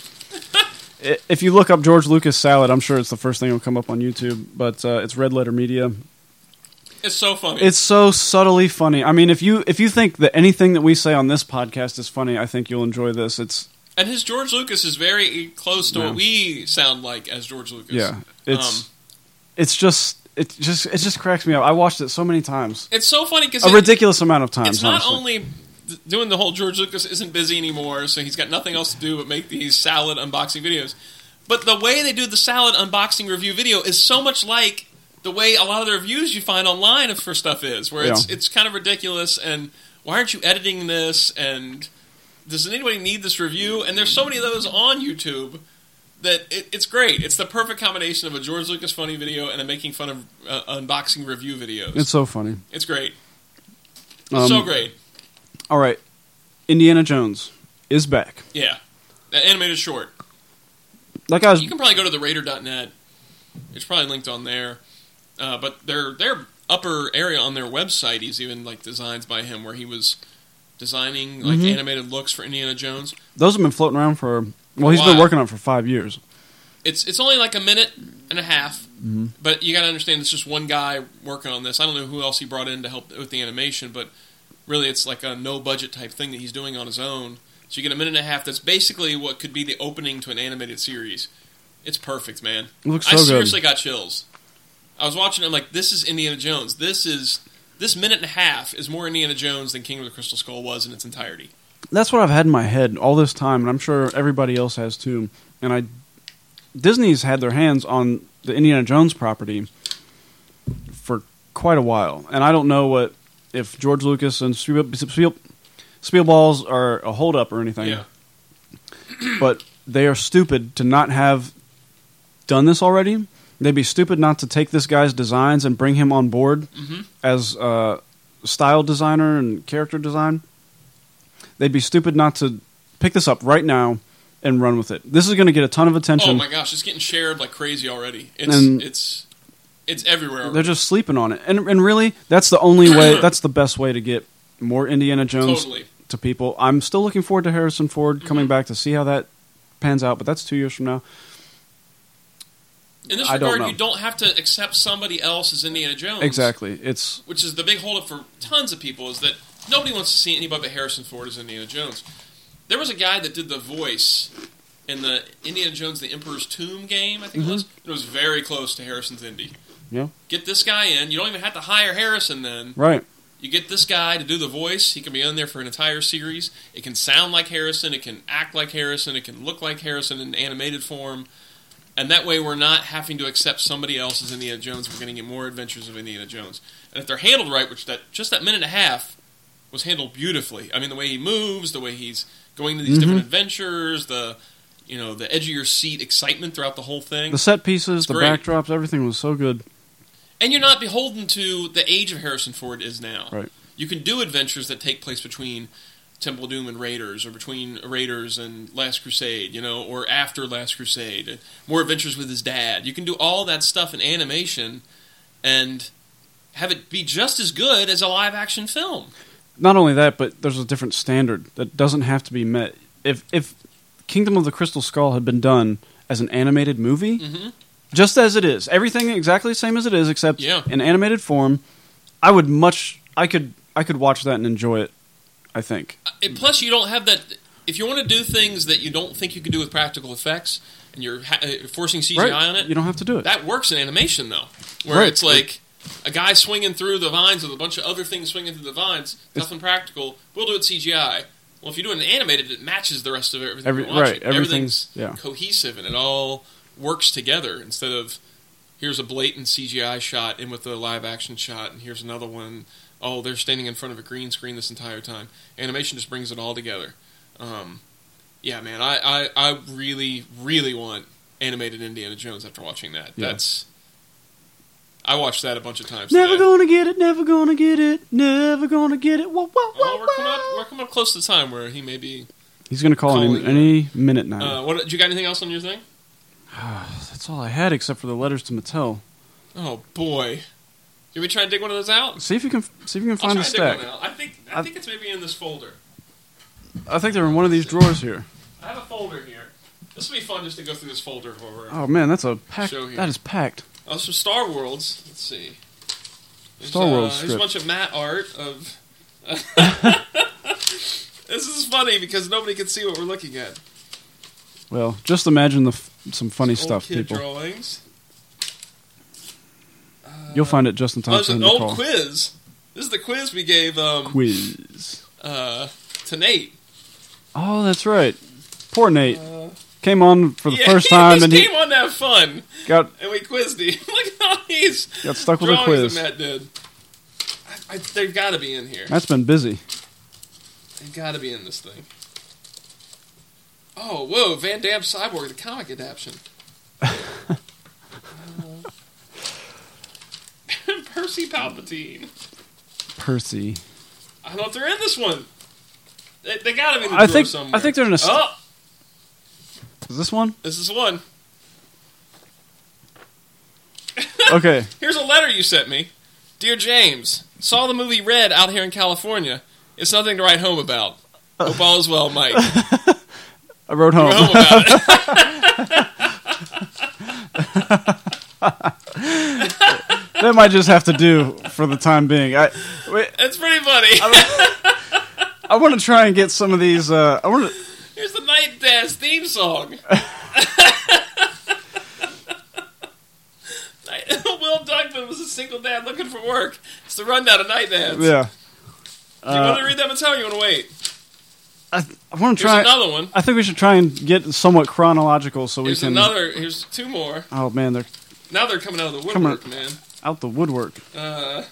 I- if you look up George Lucas salad, I'm sure it's the first thing that'll come up on YouTube. But uh, it's Red Letter Media. It's so funny. It's so subtly funny. I mean, if you if you think that anything that we say on this podcast is funny, I think you'll enjoy this. It's and his George Lucas is very close to Yeah. what we sound like as George Lucas. yeah, it's Um, it's just it just it just cracks me up. I watched it so many times, It's so funny because a ridiculous amount of times. it's not honestly. only th- doing the whole George Lucas isn't busy anymore, so he's got nothing else to do but make these salad unboxing videos. But the way they do the salad unboxing review video is so much like the way a lot of the reviews you find online for stuff is, where it's Yeah. it's kind of ridiculous. And why aren't you editing this? And does anybody need this review? And there's so many of those on YouTube that it, it's great. It's the perfect combination of a George Lucas funny video and a making fun of uh, unboxing review videos. It's so funny. It's great. It's Um, so great. All right, Indiana Jones is back. Yeah. That animated short. Like I was, You can probably go to the raider dot net. It's probably linked on there. Uh, but their their upper area on their website is even like designs by him where he was designing like Mhm. animated looks for Indiana Jones. those have been floating around for. Well, he's Wow. been working on it for five years. It's it's only like a minute and a half, Mm-hmm. but you got to understand it's just one guy working on this. I don't know who else he brought in to help with the animation, but really it's like a no budget type thing that he's doing on his own. So you get a minute and a half. That's basically what could be the opening to an animated series. It's perfect, man. It looks I so good. seriously got chills. I was watching it, I'm like, this is Indiana Jones. This is this minute and a half is more Indiana Jones than Kingdom of the Crystal Skull was in its entirety. That's what I've had in my head all this time, and I'm sure everybody else has too. And I, Disney's had their hands on the Indiana Jones property for quite a while, and I don't know what if George Lucas and Spiel, Spiel, Spielballs are a holdup or anything. Yeah. But they are stupid to not have done this already. They'd be stupid not to take this guy's designs and bring him on board Mm-hmm. as a style designer and character design. They'd be stupid not to pick this up right now and run with it. This is going to get a ton of attention. Oh my gosh, it's getting shared like crazy already. It's And- it's it's everywhere. They're just sleeping on it. And and really, that's the only way, that's the best way to get more Indiana Jones Totally. to people. I'm still looking forward to Harrison Ford coming Mhm. back to see how that pans out, but that's two years from now. In this I don't regard, know. you don't have to accept somebody else as Indiana Jones. Exactly. It's Which is the big holdup for tons of people is that nobody wants to see anybody but Harrison Ford as Indiana Jones. There was a guy that did the voice in the Indiana Jones the Emperor's Tomb game, I think Mhm. it was. It was very close to Harrison's Indy. yeah, Get this guy in. You don't even have to hire Harrison then. right. You get this guy to do the voice. He can be on there for an entire series. It can sound like Harrison. It can act like Harrison. It can look like Harrison in animated form. And that way we're not having to accept somebody else as Indiana Jones. We're going to get more adventures of Indiana Jones. And if they're handled right, which that just that minute and a half was handled beautifully. I mean, the way he moves, the way he's going to these Mhm. different adventures, the you know the edge of your seat excitement throughout the whole thing. The set pieces, the great. backdrops, everything was so good. And you're not beholden to the age of Harrison Ford is now. Right. You can do adventures that take place between Temple of Doom and Raiders, or between Raiders and Last Crusade, you know, or after Last Crusade. More adventures with his dad. You can do all that stuff in animation and have it be just as good as a live-action film. Not only that, but there's a different standard that doesn't have to be met. If if Kingdom of the Crystal Skull had been done as an animated movie, Mm-hmm. just as it is, everything exactly the same as it is, except Yeah. in animated form, I would much, I could, I could watch that and enjoy it. I think. And plus, you don't have that. If you want to do things that you don't think you can do with practical effects, and you're ha- uh, forcing C G I Right. on it, You don't have to do it. that works in animation, though. Where Right. it's like a guy swinging through the vines with a bunch of other things swinging through the vines, It's- tough and practical. We'll do it C G I. Well, if you do it in animated, it matches the rest of everything Every- you're watching. right, everything's- yeah. cohesive, and it all works together instead of here's a blatant C G I shot in with a live action shot, and here's another one. Oh, they're standing in front of a green screen this entire time. Animation just brings it all together. Um, yeah, man, I, I, I really, really want animated Indiana Jones after watching that. Yeah. That's I watched that a bunch of times. Never today. gonna get it. Never gonna get it. Never gonna get it. Whoa, whoa, whoa, Oh, we're coming up. whoa. We're coming up close to the time where he may be. He's gonna call Calling any, any minute now. Uh, what? Do you got anything else on your thing? That's all I had, except for the letters to Mattel. Oh boy, can we try and dig one of those out? See if you can see if you can I'll find try a and dig stack. one out. I think I I- think it's maybe in this folder. I think they're in one of these drawers here. I have a folder here. This will be fun just to go through this folder over. Oh man, that's a packed. Show here. That is packed. Oh, some Star Worlds. Let's see. There's, Star Wars Uh, there's a strip. bunch of matte art of. This is funny because nobody can see what we're looking at. Well, just imagine the f- some funny Old stuff, kid people. drawings. You'll find it just in time Oh, for it's him an to old call. quiz. This is the quiz we gave um, Quiz. uh, to Nate. Oh, that's right. Poor Nate. Uh, Came on for the yeah, first he time just and he came on to have fun, got and we quizzed him. Look at all these got stuck with a drawings quiz. that Matt did. I, I, they've got to be in here. That's been busy. They've got to be in this thing. Oh, whoa, Van Damme Cyborg, the comic adaptation. uh, Percy Palpatine. Percy. I don't know if they're in this one. They, they got to be in the I drawer think somewhere. I think they're in a. St- Oh, Is this one? this is one. Okay. Here's a letter you sent me. Dear James, saw the movie Red out here in California. It's nothing to write home about. Hope all is well, Mike. I wrote home. Wrote home about it. That might just have to do for the time being. I wait, It's pretty funny. I want to try and get some of these. Uh, I want to. Here's the Night Dance theme song. Will Duckman was a single dad looking for work. It's the rundown of Night Dance. Yeah. Do you Uh, want to read that material or you want to wait? I, I want to Here's try. another one. I think we should try and get somewhat chronological so we Here's can. another. Here's two more. Oh man, they're Now they're coming out of the Come on. woodwork, man. out the woodwork. Uh,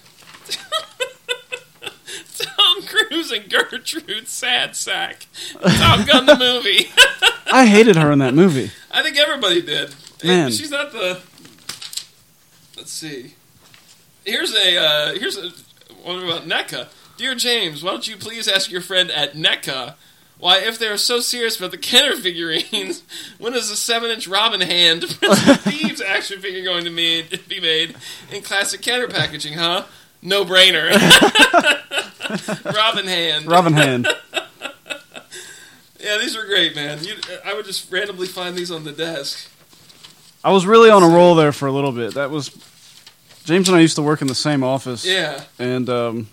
Tom Cruise and Gertrude Sad Sack. Top Gun the movie. I hated her in that movie. I think everybody did. Man. She's not the. Let's see. Here's a. Uh, here's a one about N E C A. Dear James, why don't you please ask your friend at N E C A why, if they're so serious about the Kenner figurines, when is a seven-inch Robin Hand Prince of Thieves action figure going to made, be made in classic Kenner packaging, huh? No brainer. Robin Hand. Robin Hand. Yeah, these were great, man. You, I would just randomly find these on the desk. I was really on a roll there for a little bit. That was James and I used to work in the same office. Yeah. And um,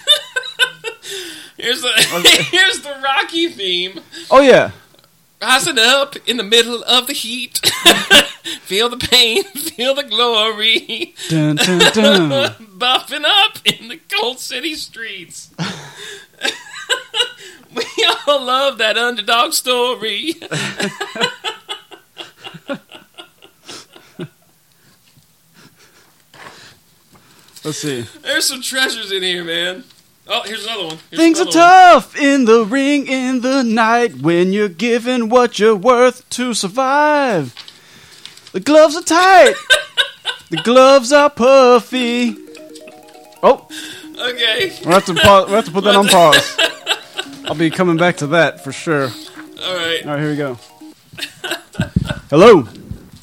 Here's the here's the Rocky theme. oh yeah, Rising up in the middle of the heat. Feel the pain, feel the glory. dun, dun, dun. Buffing up in the cold city streets. We all love that underdog story. Let's see. There's some treasures in here, man. Oh, here's another one. Here's Things are another one. tough in the ring in the night when you're given what you're worth to survive. The gloves are tight. The gloves are puffy. Oh, Okay. we'll have to pause, we'll have to put that on pause. I'll be coming back to that for sure. All right. All right, here we go. Hello.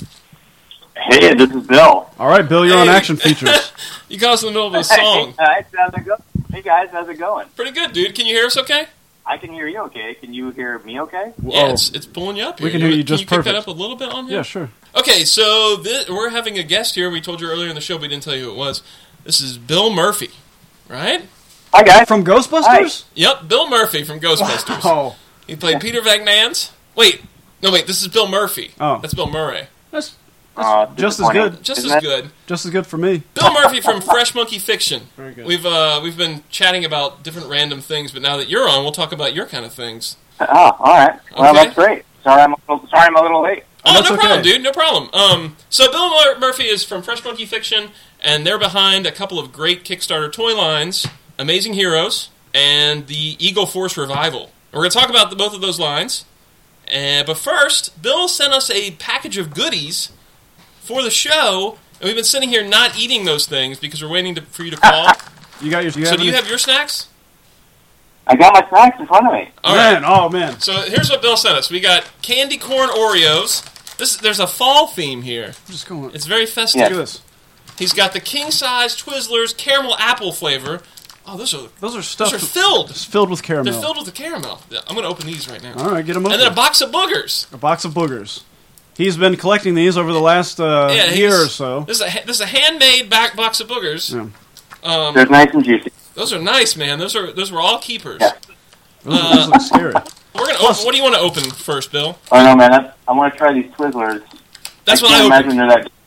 Hey, this is Bill. All right, Bill, you're on Hey. Action Features. You caught us in the middle of a Hey song. guys, how's it go? Hey guys, how's it going? Pretty good, dude. Can you hear us okay? I can hear you okay. Can you hear me okay? Yeah, Whoa. it's, it's pulling you up here. We can hear you Can just you pick that perfect. up a little bit on here? Yeah, sure. Okay, so thi- we're having a guest here. We told you earlier in the show, but we didn't tell you who it was. This is Bill Murphy, right? Hi guys. From Ghostbusters? Yep, Bill Murphy from Ghostbusters. Oh, He played Peter Vegnans. Wait, no, wait, this is Bill Murphy. Oh. That's Bill Murray. that's Uh, just as disappointing. good. Just Isn't as that- good. Just as good for me. Bill Murphy from Fresh Monkey Fiction. Very good. We've uh, we've been chatting about different random things, but now that you're on, we'll talk about your kind of things. Oh, all right. Well, Okay. that's great. Sorry, I'm a little, sorry, I'm a little late. Oh, that's no okay. problem, dude. No problem. Um, so Bill Mur- Murphy is from Fresh Monkey Fiction, and they're behind a couple of great Kickstarter toy lines, Amazing Heroes, and the Eagle Force Revival. We're going to talk about the, both of those lines. Uh, but first, Bill sent us a package of goodies for the show, and we've been sitting here not eating those things because we're waiting to, for you to call. You got your. You So have do you any? have your snacks? I got my snacks in front of me. All right. Man, oh man. So here's what Bill sent us. We got candy corn Oreos. This There's a fall theme here. I'm just going. It's very festive. Yeah. Look at this. He's got the king-size Twizzlers caramel apple flavor. Oh, those are Those are stuffed. those are filled. It's filled with caramel. They're filled with the caramel. I'm going to open these right now. All right, get them open. And then a box of boogers. A box of boogers. He's been collecting these over the last uh, Yeah, year he's- or so. This is a this is a handmade back box of boogers. Yeah. Um, They're nice and juicy. those are nice, man. Those are those were all keepers. Yeah. Those, those look scary. We're gonna. Plus- Open, what do you want to open first, Bill? Oh no, man, that's, I want to try these Twizzlers. That's I what can't I imagine opened. they're that.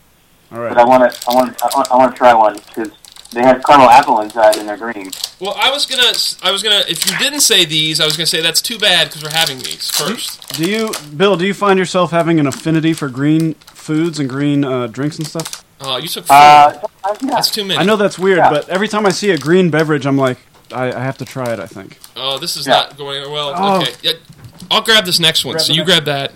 All right. but I want to I want I want, I want to try one because they have caramel apple inside and they're green. Well, I was gonna, I was gonna. If you didn't say these, I was gonna say that's too bad because we're having these first. Do you, Bill? Do you find yourself having an affinity for green foods and green uh, drinks and stuff? Uh, you took four. Uh, yeah. That's too many. I know that's weird, Yeah. but every time I see a green beverage, I'm like, I, I have to try it. I think. Oh, this is Yeah. not going well. Oh. Okay, yeah, I'll grab this next one. Grab so the you next grab that.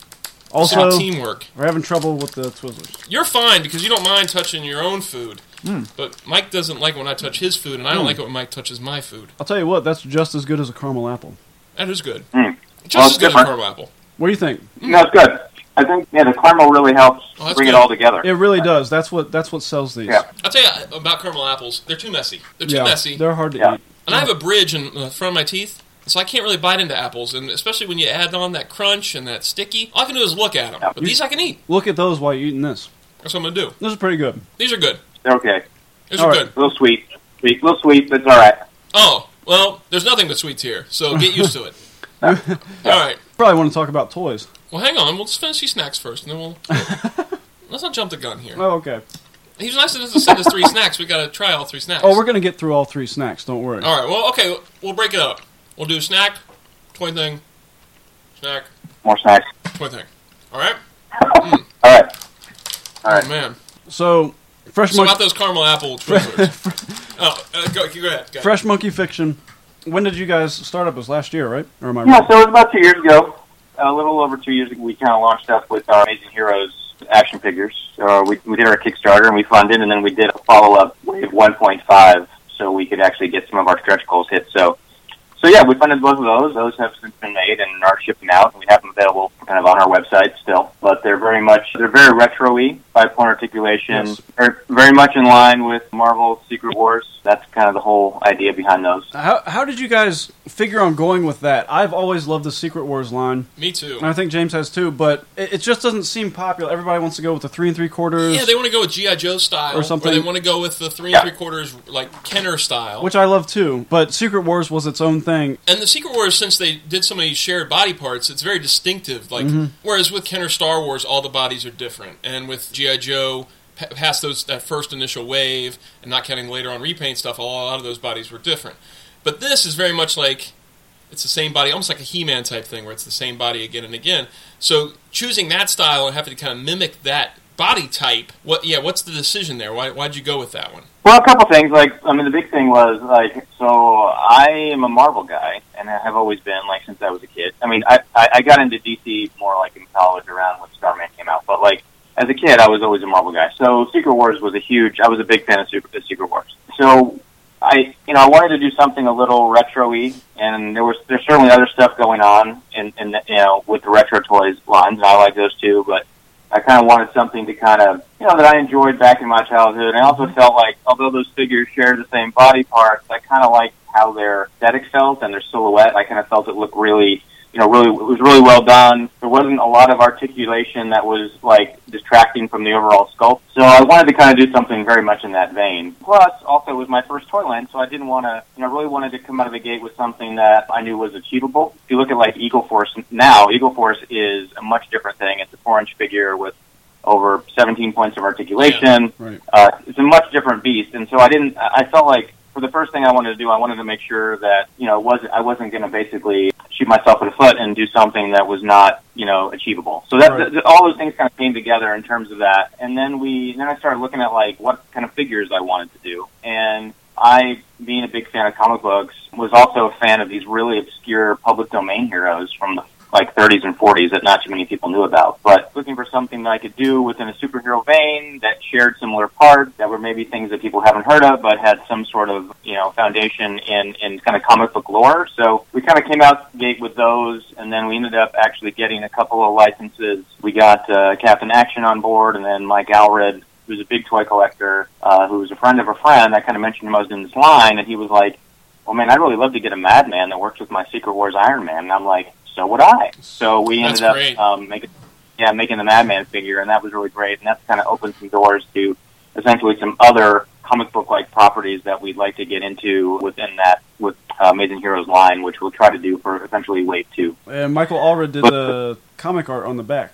Also, Also, teamwork. we're having trouble with the Twizzlers. You're fine because you don't mind touching your own food. Mm. But Mike doesn't like when I touch his food, and I don't Mm. like it when Mike touches my food. I'll tell you what, that's just as good as a caramel apple. That is good. Mm. Just Well, as it's good as a different. caramel apple. What do you think? No, it's good. I think yeah, the caramel really helps Oh, that's bring good. it all together. It really does. That's what that's what sells these. Yeah. I'll tell you about caramel apples. They're too messy. They're too Yeah, messy. they're hard to Yeah. eat. And I have a bridge in the front of my teeth, so I can't really bite into apples. And especially when you add on that crunch and that sticky, all I can do is look at them. Yeah. But these I can eat. Look at those while you're eating this. That's what I'm going to do. This is pretty good. These are good. They're okay. These All are right. good. A little sweet, sweet, a little sweet, but it's all right. Oh, well, there's nothing but sweets here, so get used to it. All right. Probably want to talk about toys. Well, hang on. We'll just finish these snacks first, and then we'll... Let's not jump the gun here. Oh, okay. He was nice enough to send us three snacks. We got to try all three snacks. Oh, we're gonna get through all three snacks. Don't worry. All right. Well, okay. We'll break it up. We'll do snack, toy thing, snack, More snacks. toy thing. All right. All right. All right. Oh man. So, fresh So monkey, about those caramel apple Twizzlers. oh, uh, go, go ahead. Go ahead. fresh monkey fiction. When did you guys start up? It was last year, right? Or am I Yeah, wrong? so it was about two years ago. A little over two years ago, we kind of launched up with our Amazing Heroes action figures. Uh, we, we did our Kickstarter and we funded, and then we did a follow-up wave one point five so we could actually get some of our stretch goals hit. So, so yeah, we funded both of those. Those have since been made and are shipping out. We have them available kind of on our website still, but they're very much, they're very retro-y, five-point articulation, Yes. They're very much in line with Marvel's Secret Wars. That's kind of the whole idea behind those. How how did you guys figure on going with that? I've always loved the Secret Wars line, Me too. and I think James has too. But it, it just doesn't seem popular. Everybody wants to go with the three and three quarters, Yeah, they want to go with G I. Joe style, Or something. they want to go with the three Yeah. and three quarters like Kenner style. which I love too. But Secret Wars was its own thing. And the Secret Wars, since they did so many shared body parts, it's very distinctive. Like, Mm-hmm. whereas with Kenner Star Wars, all the bodies are different, and with G I. Joe, pa- past those that first initial wave, and not counting later on repaint stuff, a lot of those bodies were different. But this is very much like it's the same body, almost like a He-Man type thing, where it's the same body again and again. So choosing that style and having to kind of mimic that body type, what? Yeah, what's the decision there? Why why'd you go with that one? Well, a couple things. Like, I mean, the big thing was, like, so I am a Marvel guy, and I have always been, like, since I was a kid. I mean, I, I, I got into D C more, like, in college around when Starman came out. But, like, as a kid, I was always a Marvel guy. So Secret Wars was a huge, I was a big fan of Super, Secret Wars. So I, you know, I wanted to do something a little retro-y, and there was, there's certainly other stuff going on in, in the, you know, with the retro toys lines, and I like those too, but I kind of wanted something to kind of, you know, that I enjoyed back in my childhood. And I also felt like, although those figures share the same body parts, I kind of liked how their aesthetic felt and their silhouette. I kind of felt it looked really, you know, really, it was really well done. There wasn't a lot of articulation that was, like, distracting from the overall sculpt. So I wanted to kind of do something very much in that vein. Plus, also, it was my first toy line, so I didn't want to, you know, really wanted to come out of the gate with something that I knew was achievable. If you look at, like, Eagle Force now, Eagle Force is a much different thing. It's a four-inch figure with over seventeen points of articulation. Right. Uh, it's a much different beast, and so I didn't. I felt like for the first thing I wanted to do, I wanted to make sure that you know it wasn't. I wasn't going to basically shoot myself in the foot and do something that was not you know achievable. So that Right. th- all those things kind of came together in terms of that, and then we then I started looking at like what kind of figures I wanted to do, and I, being a big fan of comic books, was also a fan of these really obscure public domain heroes from the like thirties and forties that not too many people knew about. But looking for something that I could do within a superhero vein that shared similar parts, that were maybe things that people haven't heard of, but had some sort of, you know, foundation in, in kind of comic book lore. So we kind of came out the gate with those, and then we ended up actually getting a couple of licenses. We got uh, Captain Action on board, and then Mike Allred, who's a big toy collector, uh, who was a friend of a friend. I kind of mentioned him I was in this line, and he was like, well, man, I'd really love to get a Madman that works with my Secret Wars Iron Man. And I'm like, so would I. So we That's ended great. up um, making, yeah, making the Madman figure, and that was really great. And that's kind of opened some doors to essentially some other comic book-like properties that we'd like to get into within that with uh, Amazing Heroes line, which we'll try to do for essentially Wave two. And Michael Allred did the comic art on the back.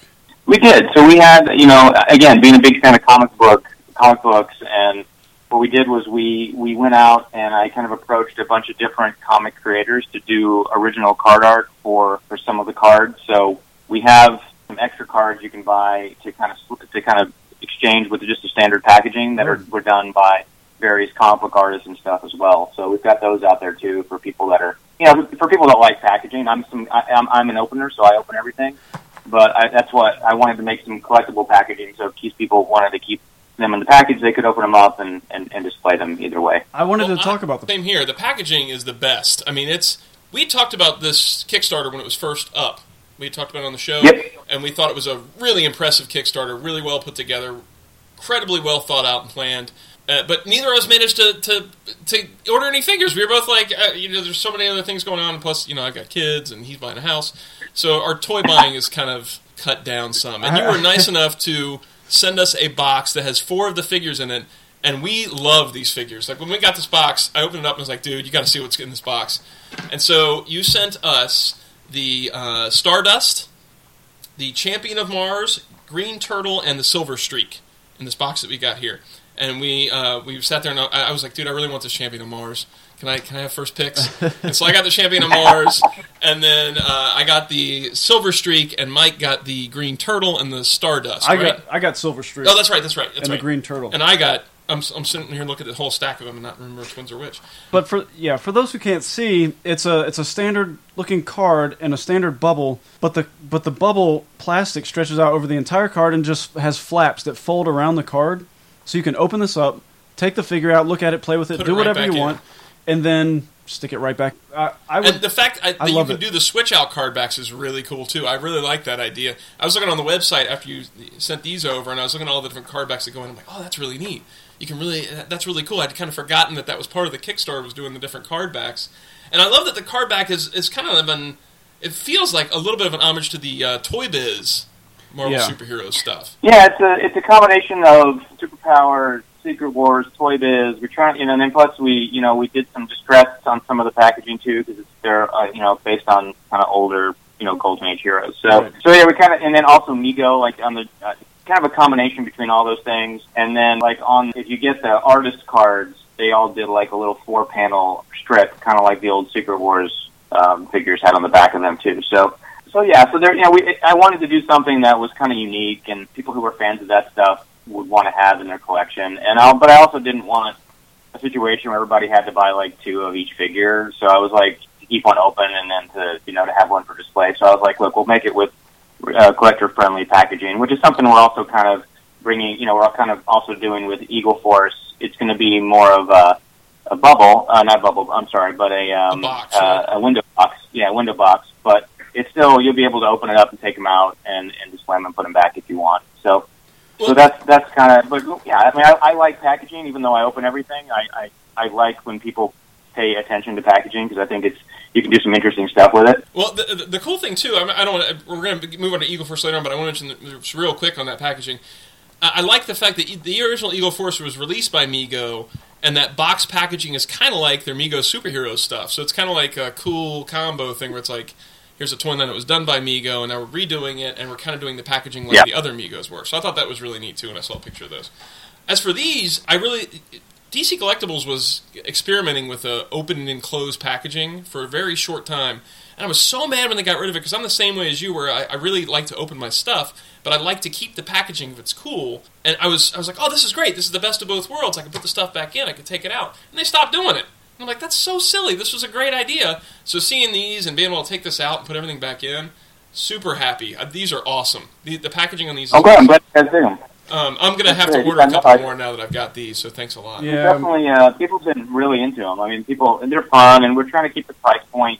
We did. So we had, you know, again, being a big fan of comic book, comic books, and what we did was we, we went out and I kind of approached a bunch of different comic creators to do original card art for, for some of the cards. So we have some extra cards you can buy to kind of to kind of exchange with just a standard packaging that are were done by various comic book artists and stuff as well. So we've got those out there too for people that are, you know, for people that like packaging. I'm some I, I'm, I'm an opener, so I open everything. But I, that's what I wanted to make some collectible packaging. So in case people wanted to keep them in the package, they could open them up and, and, and display them either way. I wanted well, to talk I, about the same here. The packaging is the best. I mean, it's we talked about this Kickstarter when it was first up. We talked about it on the show, yep. and we thought it was a really impressive Kickstarter, really well put together, incredibly well thought out and planned. Uh, but neither of us managed to, to to order any figures. We were both like, uh, you know, there's so many other things going on. And plus, you know, I've got kids and he's buying a house, so our toy buying is kind of cut down some. And you were nice enough to send us a box that has four of the figures in it, and we love these figures. Like when we got this box, I opened it up and was like, dude, you got to see what's in this box. And so you sent us the uh, Stardust, the Champion of Mars, Green Turtle, and the Silver Streak in this box that we got here. And we uh, we sat there and I, I was like, dude, I really want this Champion of Mars. Can I can I have first picks? And so I got the Champion of Mars, and then uh, I got the Silver Streak, and Mike got the Green Turtle and the Stardust. I right? got I got Silver Streak. Oh, that's right, that's right, that's and right. the Green Turtle. And I got. I'm I'm sitting here looking at the whole stack of them and not remember which ones are which. But for yeah, for those who can't see, it's a it's a standard looking card and a standard bubble, but the but the bubble plastic stretches out over the entire card and just has flaps that fold around the card, so you can open this up, take the figure out, look at it, play with it, Put do it right whatever you back want, and then stick it right back. I, I would. And the fact I, that I you love can it. do the switch out card backs is really cool too. I really like that idea. I was looking on the website after you sent these over, and I was looking at all the different card backs that go in. I'm like, oh, that's really neat. You can really, that's really cool. I'd kind of forgotten that that was part of the Kickstarter, was doing the different card backs. And I love that the card back is, is kind of an, it feels like a little bit of an homage to the uh, Toy Biz Marvel Yeah. superhero stuff. Yeah, it's a it's a combination of Superpower, Secret Wars, Toy Biz. We're trying, you know, and then plus we, you know, we did some distress on some of the packaging too, because it's they're, uh, you know, based on kind of older, you know, Golden Age heroes. So, Right. so yeah, we kind of, and then also Mego, like on the. Uh, kind of a combination between all those things. And then, like, on if you get the artist cards, they all did, like, a little four-panel strip, kind of like the old Secret Wars um, figures had on the back of them, too. So, so yeah, so there, you know, we, I wanted to do something that was kind of unique, and people who were fans of that stuff would want to have in their collection. And I'll, But I also didn't want a situation where everybody had to buy, like, two of each figure. So I was, like, to keep one open and then to, you know, to have one for display. So I was like, look, we'll make it with Uh, collector-friendly packaging, which is something we're also kind of bringing, you know, we're kind of also doing with Eagle Force. It's going to be more of a, a bubble, uh, not bubble, I'm sorry, but a, um, A box, uh, right? a window box. Yeah, window box. But it's still, you'll be able to open it up and take them out and, and display them and put them back if you want. So, Well, so that's, that's kind of, but yeah, I mean, I, I like packaging, even though I open everything. I, I, I like when people pay attention to packaging, because I think it's, you can do some interesting stuff with it. Well, the, the, the cool thing too, I, mean, I don't. Wanna, we're going to move on to Eagle Force later on, but I want to mention this real quick on that packaging. I, I like the fact that the original Eagle Force was released by Mego, and that box packaging is kind of like their Mego superhero stuff. So it's kind of like a cool combo thing where it's like, here's a toy line that was done by Mego, and now we're redoing it, and we're kind of doing the packaging like Yeah. the other Megos were. So I thought that was really neat too, and I saw a picture of those. As for these, I really. D C Collectibles was experimenting with uh, open and closed packaging for a very short time, and I was so mad when they got rid of it, because I'm the same way as you, where I, I really like to open my stuff, but I like to keep the packaging if it's cool. And I was I was like, oh, this is great. This is the best of both worlds. I can put the stuff back in. I can take it out. And they stopped doing it. And I'm like, that's so silly. This was a great idea. So seeing these and being able to take this out and put everything back in, super happy. Uh, these are awesome. The, the packaging on these is Okay, I'm awesome. glad you guys dig them. Um, I'm going to have to Great. order a Yeah, couple I- more now that I've got these, so thanks a lot. Yeah. Definitely, uh, people have been really into them. I mean, people, and they're fun, and we're trying to keep the price point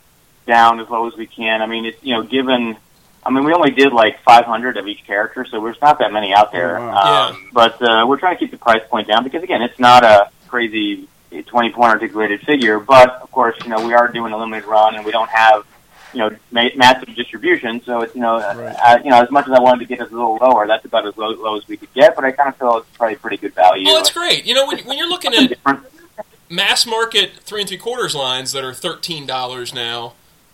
down as low as we can. I mean, it's, you know, given, I mean, we only did like five hundred of each character, so there's not that many out there. Oh, wow. um, But uh, we're trying to keep the price point down because, again, it's not a crazy twenty-point articulated figure, but, of course, you know, we are doing a limited run, and we don't have, you know, ma- massive distribution, so it's, you know, Right. uh, you know, as much as I wanted to get us a little lower, that's about as low, low as we could get, but I kind of feel it's probably pretty good value. Oh, it's great. You know, when, when you're looking Something at different. mass market three and three quarters lines that are thirteen dollars now,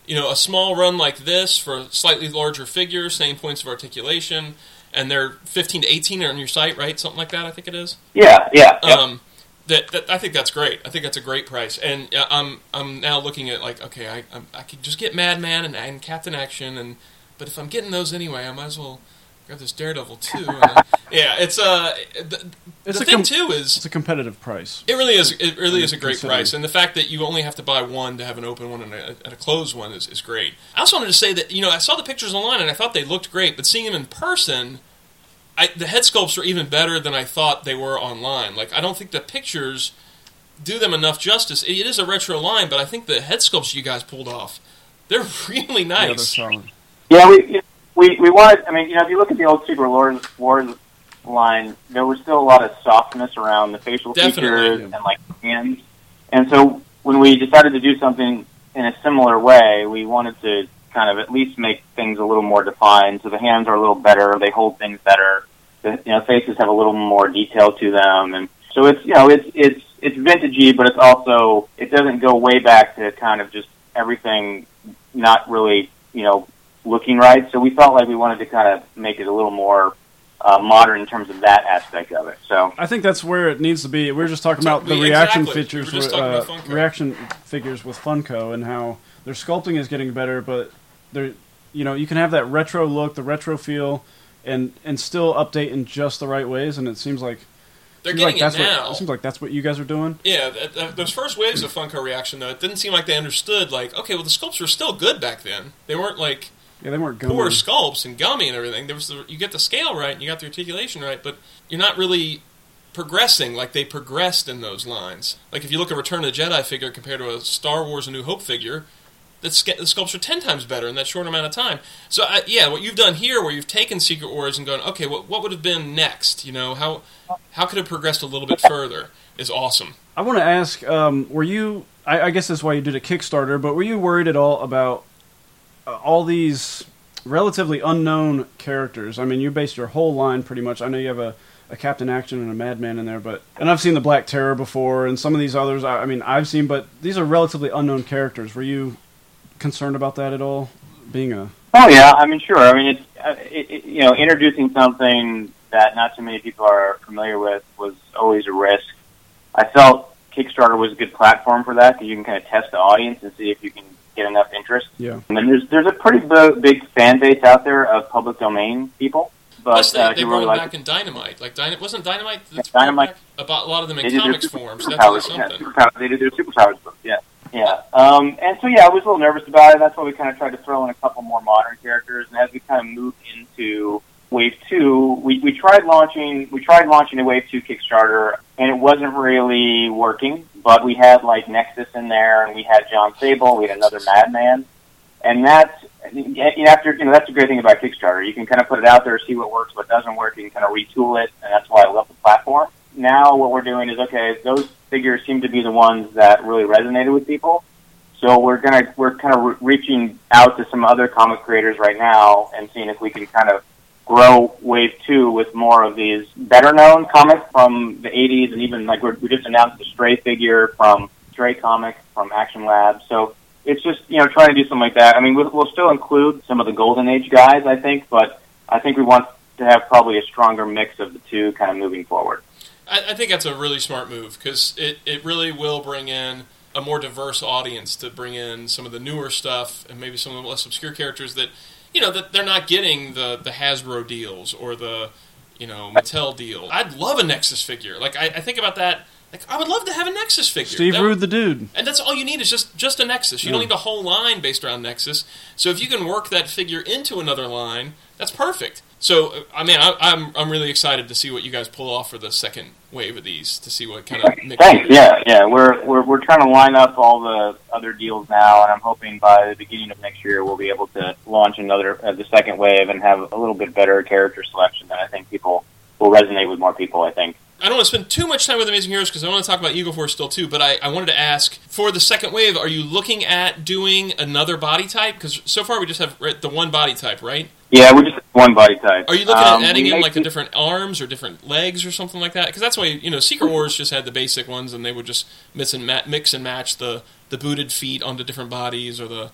you know, a small run like this for a slightly larger figure, same points of articulation, and they're fifteen to eighteen on your site, right? Something like that, I think it is. Yeah, yeah. yeah. Um, that, that I think that's great. I think that's a great price, and uh, I'm I'm now looking at like, okay, I I'm, I could just get Madman and, and Captain Action, and but if I'm getting those anyway, I might as well grab this Daredevil too. And, uh, yeah, it's uh, the, It's the a thing com- too is It's a competitive price. it really is. It really is a great Considering. price, and the fact that you only have to buy one to have an open one and a, and a closed one is, is great. I also wanted to say that, you know, I saw the pictures online and I thought they looked great, but seeing them in person, I, the head sculpts are even better than I thought they were online. Like, I don't think the pictures do them enough justice. It is a retro line, but I think the head sculpts you guys pulled off, they're really Yeah, they're nice. solid. Yeah, we we we wanted. I mean, you know, if you look at the old Secret Wars, Wars line, there was still a lot of softness around the facial Definitely. features and like hands. And so when we decided to do something in a similar way, we wanted to kind of at least make things a little more defined. So the hands are a little better, they hold things better. The, you know, faces have a little more detail to them, and so it's you know it's it's it's vintagey, but it's also it doesn't go way back to kind of just everything not really you know looking right. So we felt like we wanted to kind of make it a little more uh, modern in terms of that aspect of it. So I think that's where it needs to be. We were just talking So about the we- reaction exactly. features, We were just with, talking uh, about Funko. reaction figures with Funko, and how their sculpting is getting better. But they're, you know, you can have that retro look, the retro feel, and and still update in just the right ways. And it seems like They're seems getting like that's it now. What, it seems like that's what you guys are doing. Yeah, th- th- those first waves of Funko reaction, though, it didn't seem like they understood, like, okay, well, the sculpts were still good back then. They weren't, like, Yeah, they weren't gummy. poor sculpts and gummy and everything. There was the, you get the scale right, and you got the articulation right, but you're not really progressing like they progressed in those lines. Like, if you look at Return of the Jedi figure compared to a Star Wars A New Hope figure, the, sca- the sculpts are ten times better in that short amount of time. So, I, yeah, what you've done here, where you've taken Secret Wars and gone, okay, what, what would have been next? You know, how how could it have progressed a little bit further is awesome. I want to ask, um, were you? I, I guess that's why you did a Kickstarter. But were you worried at all about uh, all these relatively unknown characters? I mean, you based your whole line pretty much. I know you have a, a Captain Action and a Madman in there, but and I've seen the Black Terror before, and some of these others. I, I mean, I've seen, but these are relatively unknown characters. Were you concerned about that at all? Being a oh yeah, I mean sure. I mean it's uh, it, it, you know introducing something that not too many people are familiar with was always a risk. I felt Kickstarter was a good platform for that because you can kind of test the audience and see if you can get enough interest. yeah. And then there's there's a pretty big, big fan base out there of public domain people. But Plus, they, uh, they who brought really them like back in Dynamite. Like, Dyna- wasn't Dynamite that's Yeah, Dynamite- back? About a lot of them they in did their comics super, forms. superpowers. That's really Yeah, something. superpowers. They did their superpowers book. Yeah, yeah. Um, and so yeah, I was a little nervous about it. That's why we kind of tried to throw in a couple more modern characters. And as we kind of moved into Wave Two, we, we tried launching we tried launching a Wave Two Kickstarter, and it wasn't really working. But we had like Nexus in there, and we had John Sable, we had another Madman, and that's you know, after you know that's the great thing about Kickstarter. You can kind of put it out there, see what works, what doesn't work. You can kind of retool it, and that's why I love the platform. Now what we're doing is okay. Those figures seem to be the ones that really resonated with people. So we're gonna we're kind of re- reaching out to some other comic creators right now and seeing if we can kind of grow Wave Two with more of these better known comics from the eighties, and even like we're, we just announced the Stray figure from Stray Comic from Action Lab. So it's just you know trying to do something like that. I mean we'll, we'll still include some of the Golden Age guys, I think, but I think we want to have probably a stronger mix of the two kind of moving forward. I, I think that's a really smart move because it, it really will bring in a more diverse audience to bring in some of the newer stuff and maybe some of the less obscure characters that, you know, that they're not getting the, the Hasbro deals or the, you know, Mattel deal. I'd love a Nexus figure. Like, I, I think about that. Like, I would love to have a Nexus figure. Steve That- Rude, the dude. And that's all you need is just, just a Nexus. You Yeah. don't need a whole line based around Nexus. So if you can work that figure into another line, that's perfect. So, I mean, I, I'm I'm really excited to see what you guys pull off for the second wave of these, to see what kind of mix. Thanks. Yeah, yeah. We're we're we're trying to line up all the other deals now, and I'm hoping by the beginning of next year we'll be able to launch another uh, the second wave and have a little bit better character selection that I think people will resonate with more people. I think. I don't want to spend too much time with Amazing Heroes because I want to talk about Eagle Force still too, but I, I wanted to ask, for the second wave, are you looking at doing another body type? Because so far we just have the one body type, right? Yeah, we just have one body type. Are you looking um, at adding we in make like the different arms or different legs or something like that? Because that's why, you know, Secret Wars just had the basic ones and they would just mix and, ma- mix and match the, the booted feet onto different bodies or the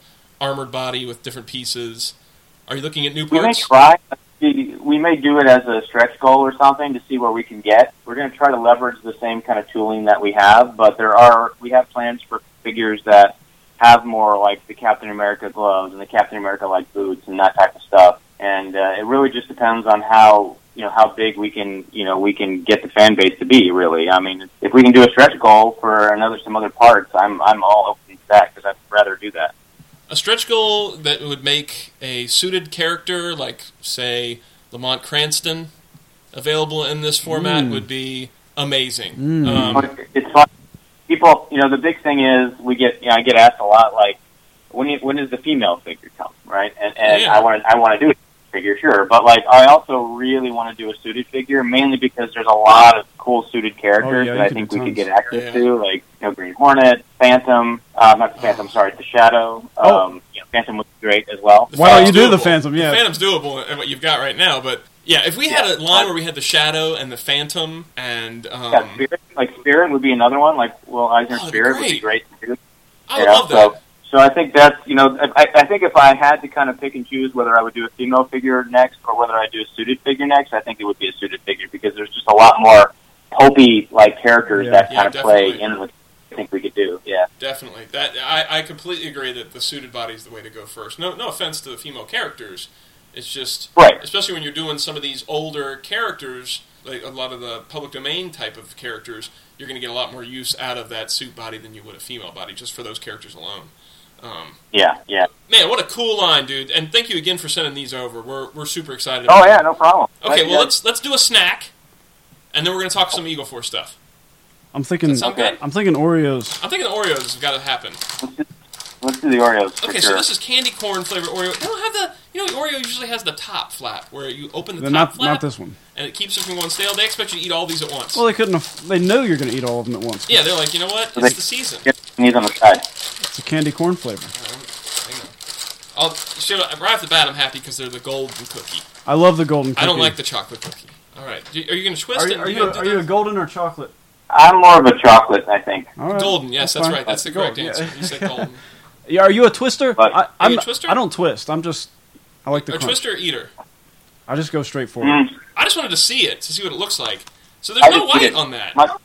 armored body with different pieces. Are you looking at new We may parts? try. We may do it as a stretch goal or something to see where we can get. We're going to try to leverage the same kind of tooling that we have, but there are we have plans for figures that have more like the Captain America gloves and the Captain America like boots and that type of stuff. And uh, it really just depends on how you know how big we can you know we can get the fan base to be. Really, I mean, if we can do a stretch goal for another some other parts, I'm I'm all open to that because I'd rather do that. A stretch goal that would make a suited character, like, say, Lamont Cranston, available in this format Mm. would be amazing. Mm. Um, But it's fun. People, you know, the big thing is we get, you know, I get asked a lot, like, when you, when does the female figure come, right? And, and Yeah. I want to, I want to do a figure, sure, but like, I also really want to do a suited figure, mainly because there's a lot of cool suited characters Oh, yeah, that you I can think do we could tons. get access Yeah. to, like, you know, Green Hornet, Phantom, uh, not the Phantom, sorry, the Shadow. Um, Oh. you know, Phantom was great as well. the Why don't you Phantom's do the doable. Phantom? Yeah. The Phantom's doable in what you've got right now, but yeah, if we had Yeah. a line where we had the Shadow and the Phantom and um, Yeah, Spirit, like Spirit would be another one, like Will Eisner Oh, Spirit would be great. great too. I would Yeah, love that. So, so I think that's, you know, I, I think if I had to kind of pick and choose whether I would do a female figure next or whether I do a suited figure next, I think it would be a suited figure because there's just a lot more pulpy like characters Yeah. that Yeah, kind of play definitely. in with. I think we could do, yeah. Definitely. That I, I completely agree that the suited body is the way to go first. No no offense to the female characters. It's just Right. especially when you're doing some of these older characters, like a lot of the public domain type of characters, you're going to get a lot more use out of that suit body than you would a female body just for those characters alone. Um, Yeah, yeah. man, what a cool line, dude! And thank you again for sending these over. We're we're super excited. Oh about yeah, it. no problem. Okay, Right, well yeah. let's let's do a snack, and then we're going to talk some Eagle Force stuff. I'm thinking. Does that sound good? I'm thinking Oreos. I'm thinking the Oreos have got to happen. let's, do, let's do the Oreos for Okay, sure. so this is candy corn flavored Oreo. They don't have the, you know, Oreo usually has the top flap where you open the They're top not flap not this one. and it keeps it from going stale. They expect you to eat all these at once. Well, they couldn't. Have, they know you're going to eat all of them at once. Yeah, they're like, you know what? So It's they- the season. Get these on the side. It's a candy corn flavor. Hang on. I'll, should, right off the bat, I'm happy because they're the golden cookie. I love the golden cookie. I don't like the chocolate cookie. All right, Do- are you going to twist Are you, it? are and you, gonna are do you a the- golden or chocolate? I'm more of a chocolate, I think. All right. golden? Yes, that's, fine. right. That's the correct gold, answer. yeah. You said golden. Yeah, are you a twister? But- I, Are I'm you a not- twister? I don't twist. I'm just. I like the Or crunch. twister or eater? I just go straight for it. Mm. I just wanted to see it to see what it looks like. So there's I no just see white it. on that. My,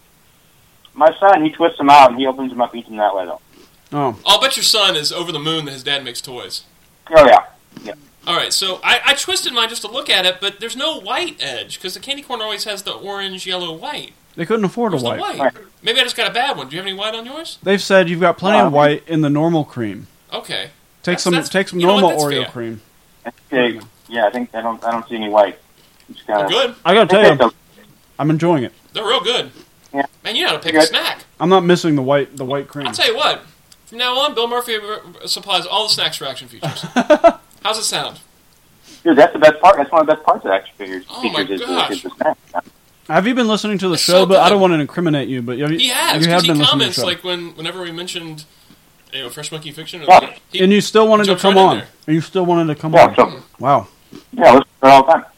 my son, he twists them out and he opens them up, eats them that way though. Oh, I'll bet your son is over the moon that his dad makes toys. Oh yeah. All right, so I, I twisted mine just to look at it, but there's no white edge because the candy corn always has the orange, yellow, white. they couldn't afford a Where's the white. white? Maybe I just got a bad one. Do you have any white on yours? They've said you've got plenty of Uh, white in the normal cream. Okay. Take That's- some. that's- Take some you know what, normal that's Oreo fair. cream. Okay. Yeah, I think I don't I don't see any white. It's They're kinda, good. I gotta Okay, tell you, so- I'm enjoying it. They're real good. Yeah. Man, you know how to pick a Good. snack. I'm not missing the white. The white cream. I'll tell you what. From now on, Bill Murphy uh, supplies all the snacks for action features. How's it sound? Dude, that's the best part. That's one of the best parts of action figures. Oh, my features is, gosh. the, is the snack. Have you been listening to the It's show? so But I good. don't want to incriminate you. But have you, He has, you because have he been listening to the comments show. like when whenever we mentioned you know, Fresh Monkey Fiction. Yeah. He, and you still wanted to jumps come right in on. there. And you still wanted to come Yeah, on. so Wow. yeah, listen to it all the time.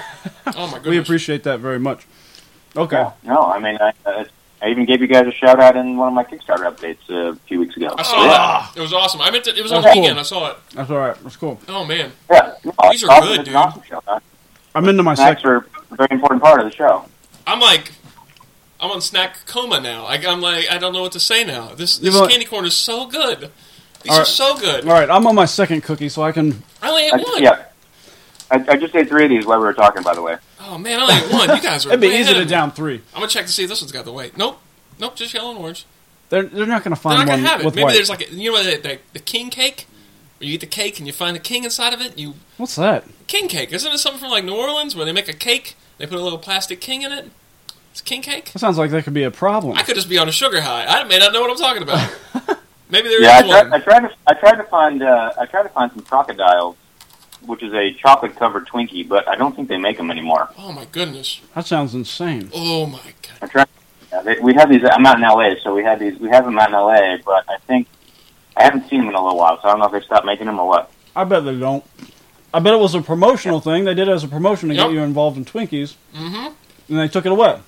oh my goodness. We appreciate that very much. Okay. Yeah. No, I mean, I, I, I even gave you guys a shout out in one of my Kickstarter updates uh, a few weeks ago. I So, saw yeah. that. It was awesome. I meant to, it was on That's the cool. weekend. I saw it. That's all right. That's cool. Oh man. Yeah, no, These it's are awesome. good, It's dude. an awesome show. Huh? I'm into my Snacks second. are a very important part of the show. I'm like, I'm on snack coma now. I, I'm like, I don't know what to say now. This this You've only- candy corn is so good. These All are right. so good. All right. I'm on my second cookie, so I can. I only ate I, one. yeah, I, I just ate three of these while we were talking. By the way, Oh man, I only ate one. You guys are It'd be way easy ahead to of me. down three. I'm gonna check to see if this one's got the weight. Nope, nope, just yellow and orange. They're they're not going to They're find not gonna one have it. with Maybe white. there's like a, you know the, the the king cake, where you eat the cake and you find the king inside of it. You What's that? king cake, isn't it something from like New Orleans where they make a cake, they put a little plastic king in it? It's king cake. That sounds like that could be a problem. I could just be on a sugar high. I may not know what I'm talking about. Maybe there is yeah, I one. tried, I tried to I tried to find uh, I tried to find some crocodiles, which is a chocolate covered Twinkie, but I don't think they make them anymore. Oh my goodness. That sounds insane. Oh my god. I tried. Yeah, they, we have these. I'm out in L A, so we have these. We have them out in L A, but I think I haven't seen them in a little while, so I don't know if they stopped making them or what. I bet they don't. I bet it was a promotional thing. They did it as a promotion to Yep. get you involved in Twinkies, Mm-hmm. and they took it away.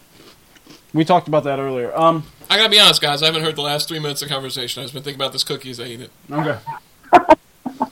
We talked about that earlier. Um. I gotta be honest, guys. I haven't heard the last three minutes of conversation. I've just been thinking about this cookie as I eat it. Okay.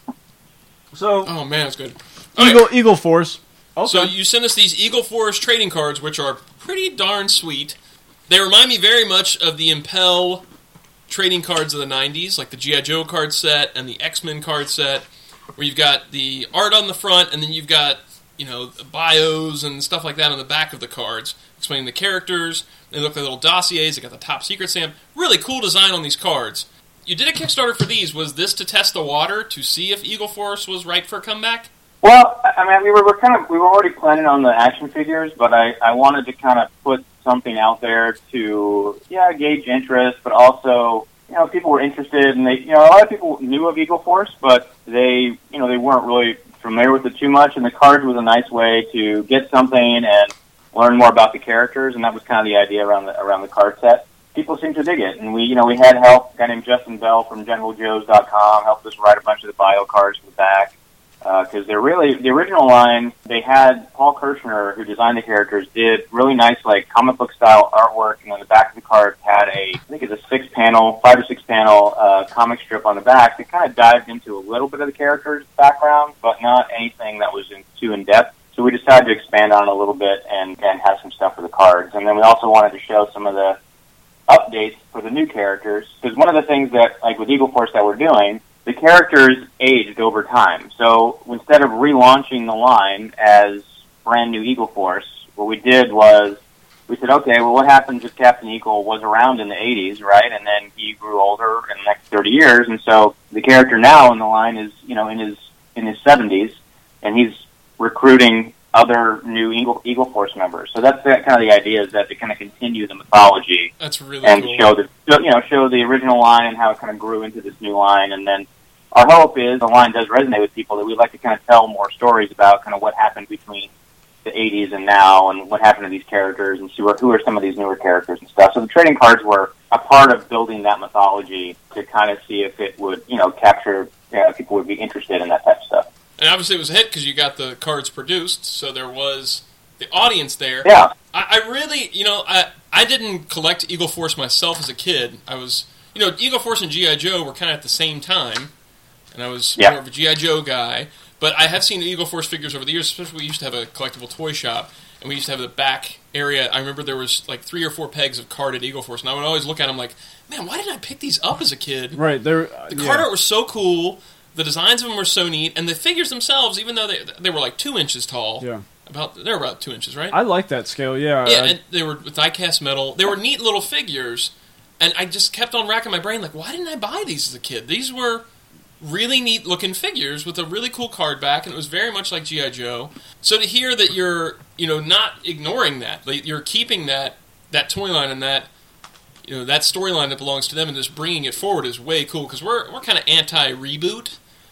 So, Oh man, that's good. Eagle Okay. Eagle Force. Okay. So you sent us these Eagle Force trading cards, which are pretty darn sweet. They remind me very much of the Impel trading cards of the nineties, like the G I. Joe card set and the X-Men card set, where you've got the art on the front, and then you've got, you know, bios and stuff like that on the back of the cards, explaining the characters. They look like little dossiers. They got the top secret stamp. Really cool design on these cards. You did a Kickstarter for these. Was this to test the water to see if Eagle Force was right for a comeback? Well, I mean, we were, we're kind of we were already planning on the action figures, but I, I wanted to kind of put something out there to yeah gauge interest, but also you know people were interested, and they you know a lot of people knew of Eagle Force, but they you know they weren't really familiar with it too much, and the cards was a nice way to get something and learn more about the characters, and that was kind of the idea around the around the card set. People seemed to dig it, and we you know we had help. A guy named Justin Bell from General Joes dot com helped us write a bunch of the bio cards for the back. Because uh, they're really, the original line, they had Paul Kirshner, who designed the characters, did really nice, like, comic book style artwork, and on the back of the card had a, I think it's a six panel, five or six panel uh, comic strip on the back that kind of dived into a little bit of the character's background, but not anything that was in, too in depth. So we decided to expand on it a little bit and, and have some stuff for the cards. And then we also wanted to show some of the updates for the new characters, because one of the things that, like with Eagle Force that we're doing, the characters aged over time. So instead of relaunching the line as brand new Eagle Force, what we did was we said, okay, well, what happens if Captain Eagle was around in the eighties, right? And then he grew older in the next thirty years, and so the character now in the line is, you know, in his in his seventies, and he's recruiting other new Eagle Eagle Force members. So that's that kind of the idea, is that to kind of continue the mythology. That's really and cool. show the you know show the original line and how it kind of grew into this new line, and then. Our hope is the line does resonate with people, that we'd like to kind of tell more stories about kind of what happened between the eighties and now, and what happened to these characters, and see who are, who are some of these newer characters and stuff. So the trading cards were a part of building that mythology to kind of see if it would, you know, capture, you know, people would be interested in that type of stuff. And obviously it was a hit because you got the cards produced, so there was the audience there. Yeah. I, I really, you know, I I didn't collect Eagle Force myself as a kid. I was, you know, Eagle Force and G I. Joe were kind of at the same time. And I was yeah. more of a G I. Joe guy. But I have seen Eagle Force figures over the years, especially we used to have a collectible toy shop, and we used to have the back area. I remember there was like three or four pegs of carded Eagle Force, and I would always look at them like, man, why didn't I pick these up as a kid? Right. They're, uh, the yeah. card art was so cool, the designs of them were so neat, and the figures themselves, even though they they were like two inches tall, yeah. about they were about two inches, right? I like that scale, yeah. Yeah, I, and they were with die-cast metal. They were neat little figures, and I just kept on racking my brain like, why didn't I buy these as a kid? These were really neat looking figures with a really cool card back, and it was very much like G I. Joe. So to hear that you're, you know, not ignoring that, like you're keeping that that toy line and that, you know, that storyline that belongs to them, and just bringing it forward is way cool, because we're we're kind of anti reboot,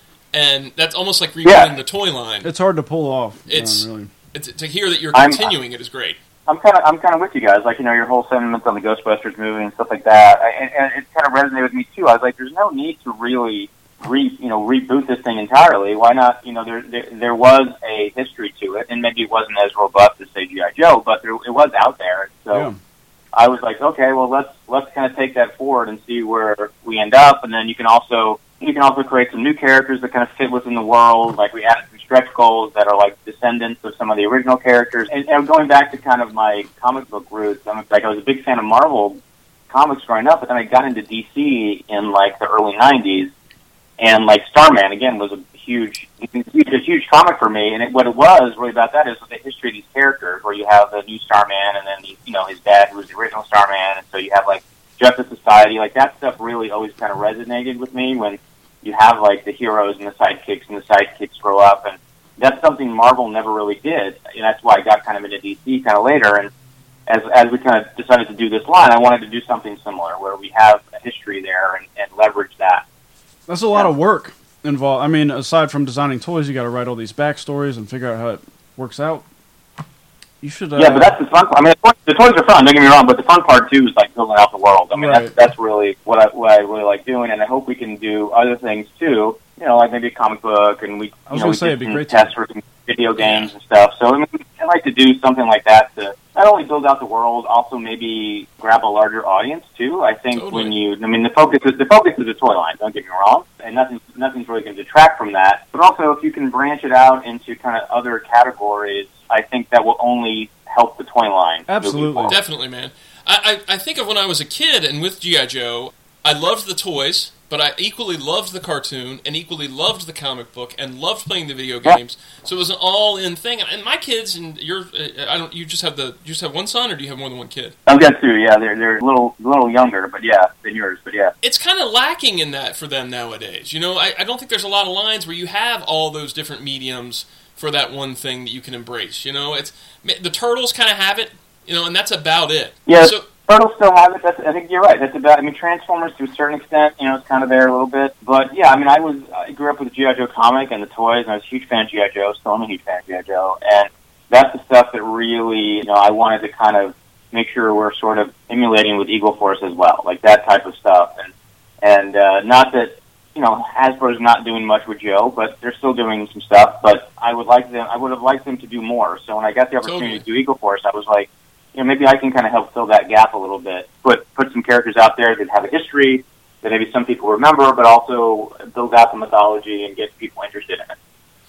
and that's almost like rebooting yeah. the toy line. It's hard to pull off. It's, yeah, really. it's to hear that you're I'm- continuing it is great. I'm kind of I'm kind of with you guys, like you know your whole sentiments on the Ghostbusters movie and stuff like that, I, and, and it kind of resonated with me too. I was like, there's no need to really re you know reboot this thing entirely. Why not? You know, there there, there was a history to it, and maybe it wasn't as robust as say G I. Joe, but there, it was out there. So Yeah. I was like, okay, well let's let's kind of take that forward and see where we end up, and then you can also you can also create some new characters that kind of fit within the world. Like we added some stretch goals that are like descendants of some of the original characters. And, and going back to kind of my comic book roots, I'm like I was a big fan of Marvel comics growing up, but then I got into D C in like the early nineties, and like Starman again was a huge, huge a huge comic for me. And it, what it was really about that is the history of these characters, where you have the new Starman, and then the, you know his dad who was the original Starman, and so you have like Justice Society, like that stuff really always kind of resonated with me when you have like the heroes and the sidekicks, and the sidekicks grow up, and that's something Marvel never really did, and that's why I got kind of into D C kind of later. And as as we kind of decided to do this line, I wanted to do something similar where we have a history there and, and leverage that. That's a lot Yeah. of work involved. I mean, aside from designing toys, you got to write all these backstories and figure out how it works out. You should. Uh, Yeah, but that's the fun part. I mean, the toys, the toys are fun. Don't get me wrong, but the fun part too is like building out the world. I mean, Right. that's that's really what I what I really like doing, and I hope we can do other things too. You know, like maybe a comic book, and we I was you know gonna we say did it'd be some great to- tests for some video games and stuff. So I mean, I like to do something like that to not only build out the world, also maybe grab a larger audience too. I think Totally. when you, I mean, the focus is the focus is the toy line. Don't get me wrong, and nothing nothing's really going to detract from that. But also, if you can branch it out into kind of other categories, I think that will only help the toy line. Absolutely. Definitely, man. I, I I think of when I was a kid and with G I. Joe, I loved the toys, but I equally loved the cartoon and equally loved the comic book and loved playing the video games. So it was an all-in thing. And my kids and you're, I don't. You just have the you just have one son, or do you have more than one kid? I've got two. Yeah, they're they're a little a little younger, but yeah, than yours. But yeah, It's kind of lacking in that for them nowadays. You know, I, I don't think there's a lot of lines where you have all those different mediums for that one thing that you can embrace. You know, it's the Turtles kind of have it. You know, and that's about it. yeah. So, Turtles still have it. That's, I think you're right. That's about. I mean, Transformers to a certain extent, you know, it's kind of there a little bit. But yeah, I mean, I was I grew up with the G I. Joe comic and the toys, and I was a huge fan of G I. Joe. Still am a huge fan of G I. Joe, and that's the stuff that really, you know, I wanted to kind of make sure we're sort of emulating with Eagle Force as well, like that type of stuff. And and uh, not that, you know, Hasbro's not doing much with Joe, but they're still doing some stuff. But I would like them. I would have liked them to do more. So when I got the opportunity Totally. to do Eagle Force, I was like, you know, maybe I can kind of help fill that gap a little bit. Put put some characters out there that have a history that maybe some people remember, but also build out the mythology and get people interested in it.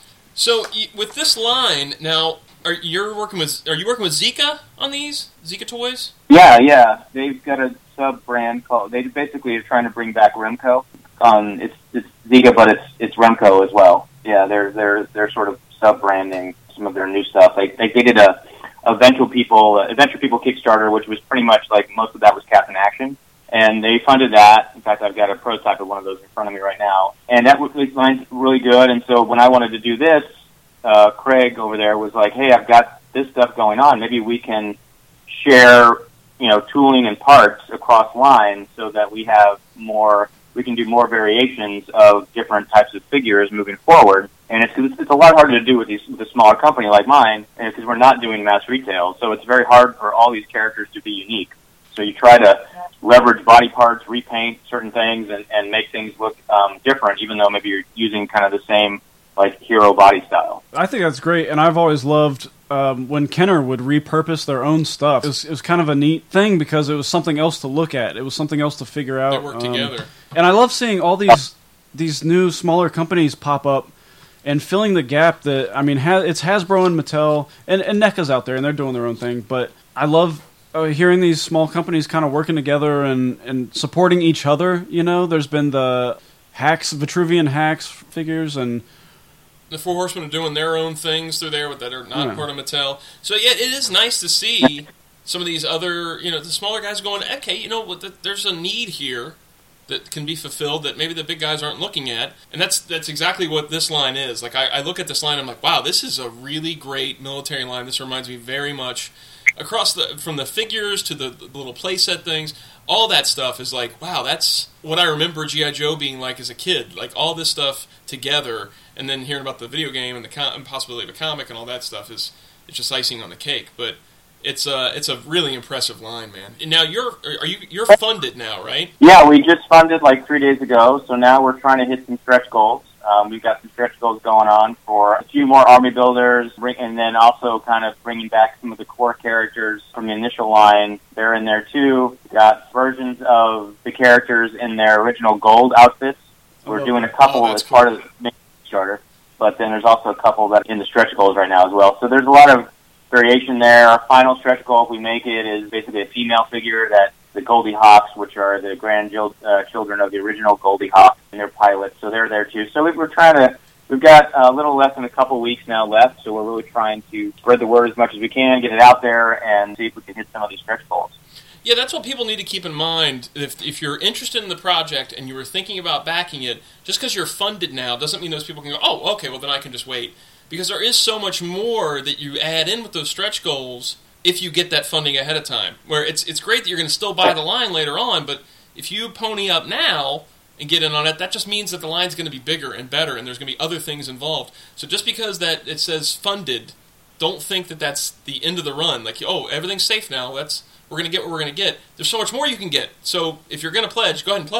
so y- with this line now, are you're working with? Are you working with Zika on these Zika toys? Yeah, yeah. They've got a sub brand called. They basically are trying to bring back Remco. Um, it's it's Zika, but it's it's Remco as well. Yeah, they're they're they're sort of sub branding some of their new stuff. They they, they did a. Adventure People, uh, Adventure People Kickstarter, which was pretty much like most of that was Captain Action, and they funded that. In fact, I've got a prototype of one of those in front of me right now, and that was line's really good. And so when I wanted to do this, uh, Craig over there was like, "Hey, I've got this stuff going on. Maybe we can share, you know, tooling and parts across lines so that we have more. We can do more variations of different types of figures moving forward." And it's, it's a lot harder to do with, these, with a smaller company like mine because we're not doing mass retail. So it's very hard for all these characters to be unique. So you try to leverage body parts, repaint certain things, and, and make things look um, different, even though maybe you're using kind of the same like hero body style. I think that's great, and I've always loved um, when Kenner would repurpose their own stuff. It was, it was kind of a neat thing because it was something else to look at. It was something else to figure out. They work Um, together. And I love seeing all these these new smaller companies pop up and filling the gap that, I mean, ha- it's Hasbro and Mattel, and, and NECA's out there, and they're doing their own thing, but I love uh, hearing these small companies kind of working together and, and supporting each other, you know? There's been the Hacks, Vitruvian Hacks figures, and The Four Horsemen are doing their own things through there that are not Yeah. part of Mattel. So yeah, it is nice to see some of these other, you know, the smaller guys going, okay, you know what, there's a need here that can be fulfilled that maybe the big guys aren't looking at, and that's that's exactly what this line is. Like I, I look at this line, I'm like, wow, this is a really great military line. This reminds me very much across the from the figures to the, the little playset things. All that stuff is like, wow, that's what I remember G I. Joe being like as a kid. Like all this stuff together, and then hearing about the video game and the com- possibility of a comic and all that stuff is it's just icing on the cake. But it's a it's a really impressive line, man. And now you're are you you're funded now, right? Yeah, we just funded like three days ago, so now we're trying to hit some stretch goals. Um, we've got some stretch goals going on for a few more army builders, and then also kind of bringing back some of the core characters from the initial line. They're in there too. We've got versions of the characters in their original gold outfits. We're Oh, doing a couple oh, that's as part of the Kickstarter, but then there's also a couple that are in the stretch goals right now as well. So there's a lot of variation there. Our final stretch goal, if we make it, is basically a female figure that the Goldie Hawks, which are the grandchildren of the original Goldie Hawks, and their pilots, so they're there too. So we're trying to, we've got a little less than a couple weeks now left, so we're really trying to spread the word as much as we can, get it out there, and see if we can hit some of these stretch goals. Yeah, that's what people need to keep in mind. If if you're interested in the project and you were thinking about backing it, just because you're funded now doesn't mean those people can go, oh, okay, well then I can just wait. Because there is so much more that you add in with those stretch goals if you get that funding ahead of time. Where it's it's great that you're going to still buy the line later on, but if you pony up now and get in on it, that just means that the line's going to be bigger and better, and there's going to be other things involved. So just because that it says funded, don't think that that's the end of the run. Like, oh, everything's safe now. That's we're going to get what we're going to get. There's so much more you can get. So if you're going to pledge, go ahead and pledge.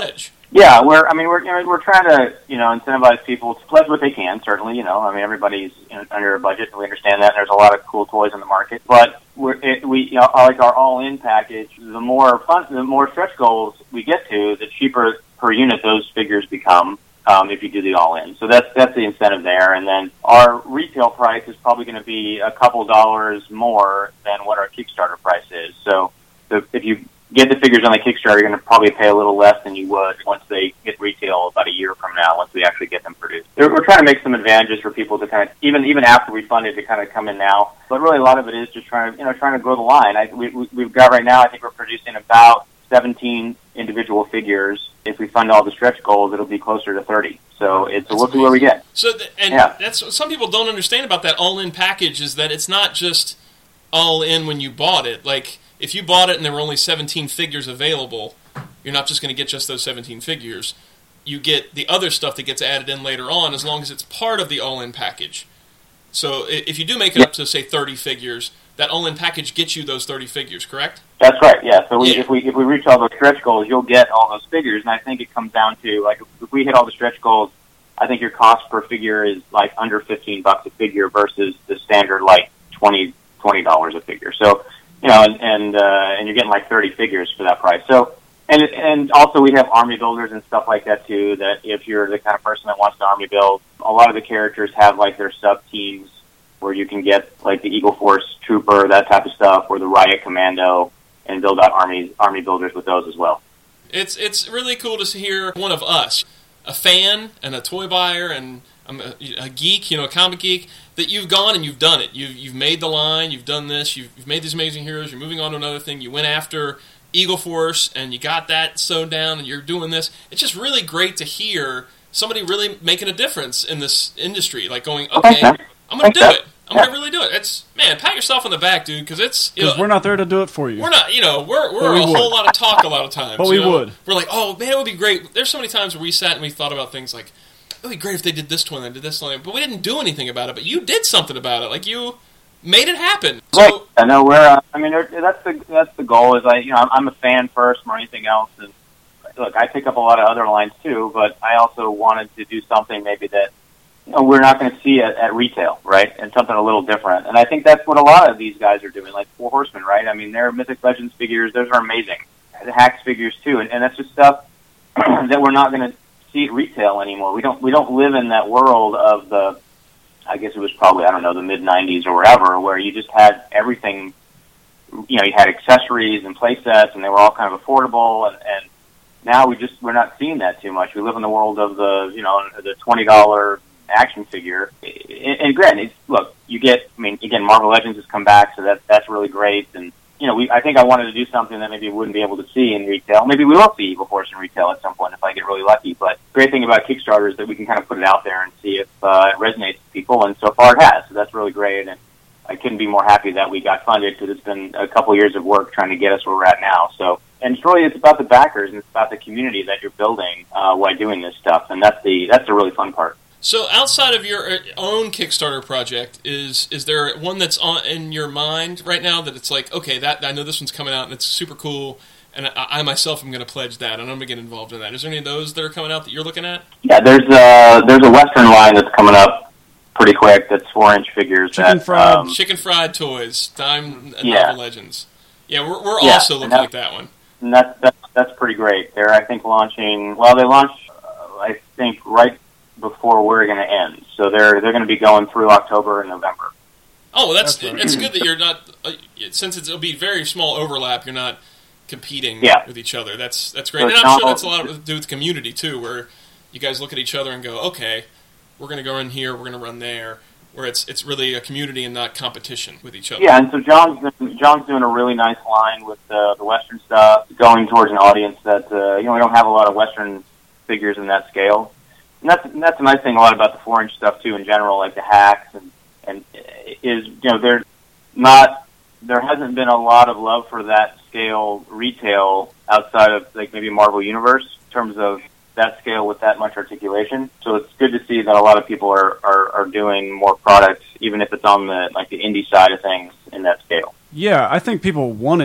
Yeah, we're. I mean, we're you know, we're trying to you know incentivize people to pledge what they can. Certainly, you know, I mean, everybody's you know, under a budget, and we understand that. And there's a lot of cool toys in the market, but we're it, we you know, like our all-in package. The more fun, the more stretch goals we get to, the cheaper per unit those figures become. Um, if you do the all-in, so that's that's the incentive there. And then our retail price is probably going to be a couple dollars more than what our Kickstarter price is. So, so if you get the figures on the Kickstarter, you're going to probably pay a little less than you would once they hit retail about a year from now, once we actually get them produced. We're trying to make some advantages for people to kind of, even even after we fund it, to kind of come in now. But really, a lot of it is just trying to, you know, trying to grow the line. I, we, we've got right now, I think we're producing about seventeen individual figures. If we fund all the stretch goals, it'll be closer to thirty. So it's we'll see where we get. So the, and yeah. that's what some people don't understand about that all-in package is that it's not just all in when you bought it. Like if you bought it and there were only seventeen figures available, you're not just going to get just those seventeen figures. You get the other stuff that gets added in later on, as long as it's part of the all-in package. So if you do make it up to say thirty figures, that all-in package gets you those thirty figures, correct? That's right. Yeah. So we, yeah. if we if we reach all those stretch goals, you'll get all those figures. And I think it comes down to like if we hit all the stretch goals, I think your cost per figure is like under fifteen bucks a figure versus the standard like twenty twenty dollars a figure. So you know, and and, uh, and you're getting like thirty figures for that price. So and and also we have army builders and stuff like that too. That if you're the kind of person that wants to army build, a lot of the characters have like their sub teams where you can get like the Eagle Force Trooper, that type of stuff, or the Riot Commando, and build out army army builders with those as well. It's it's really cool to hear one of us, a fan and a toy buyer and a, a geek, you know, a comic geek, that you've gone and you've done it. You've you've made the line, you've done this, you've, you've made these amazing heroes. You're moving on to another thing. You went after Eagle Force and you got that sewed down, and you're doing this. It's just really great to hear somebody really making a difference in this industry. Like going, okay, I'm going to do it. I'm yeah. gonna really do it. It's man, pat yourself on the back, dude, because it's because we're not there to do it for you. We're not, you know, we're we're we a would. whole lot of talk a lot of times. But we know? would. We're like, oh man, it would be great. There's so many times where we sat and we thought about things like, it would be great if they did this toy and they did this toy, but we didn't do anything about it. But you did something about it. Like you made it happen. So, right. I know we're. Uh, I mean, that's the that's the goal. Is I, you know, I'm a fan first more anything else. And look, I pick up a lot of other lines too, but I also wanted to do something maybe that. You know, we're not going to see it at retail, right? And something a little different. And I think that's what a lot of these guys are doing, like Four Horsemen, right? I mean, they're Mythic Legends figures. Those are amazing. The Hacks figures, too. And, and that's just stuff that we're not going to see at retail anymore. We don't we don't live in that world of the, I guess it was probably, I don't know, the mid nineties or wherever, where you just had everything, you know, you had accessories and play sets, and they were all kind of affordable. And, and now we just, we're not seeing that too much. We live in the world of the, you know, the twenty dollars action figure. And granted, look, you get, I mean, again, Marvel Legends has come back, so that, that's really great. And, you know, we, I think I wanted to do something that maybe we wouldn't be able to see in retail. Maybe we will see Eagle Force in retail at some point if I get really lucky. But the great thing about Kickstarter is that we can kind of put it out there and see if uh, it resonates with people. And so far it has. So that's really great. And I couldn't be more happy that we got funded because it's been a couple years of work trying to get us where we're at now. So, and it's really, it's about the backers and it's about the community that you're building uh, while doing this stuff. And that's the, that's the really fun part. So outside of your own Kickstarter project, is is there one that's on in your mind right now that it's like, okay, that I know this one's coming out and it's super cool, and I, I myself am going to pledge that, and I'm going to get involved in that. Is there any of those that are coming out that you're looking at? Yeah, there's a, there's a Western line that's coming up pretty quick that's four-inch figures. Chicken that, Fried. Um, Chicken Fried Toys, Time and yeah. Marvel Legends. Yeah, we're, we're yeah, also looking at that one. And that's, that's, that's pretty great. They're, I think, launching, well, they launched, uh, I think, right before we're going to end. So they're they're going to be going through October and November. Oh, well, that's that's right. It's good that you're not, uh, since it's, it'll be very small overlap, you're not competing yeah. with each other. That's that's great. So and I'm not, sure that's a lot to do with community, too, where you guys look at each other and go, okay, we're going to go in here, we're going to run there, where it's it's really a community and not competition with each other. Yeah, and so John's been, John's doing a really nice line with uh, the Western stuff, going towards an audience that, uh, you know, we don't have a lot of Western figures in that scale. And that's and that's a nice thing a lot about the four-inch stuff too in general, like the Hacks and and is you know they're not there hasn't been a lot of love for that scale retail outside of like maybe Marvel Universe in terms of that scale with that much articulation. So it's good to see that a lot of people are, are, are doing more products, even if it's on the like the indie side of things in that scale. Yeah, I think people want it.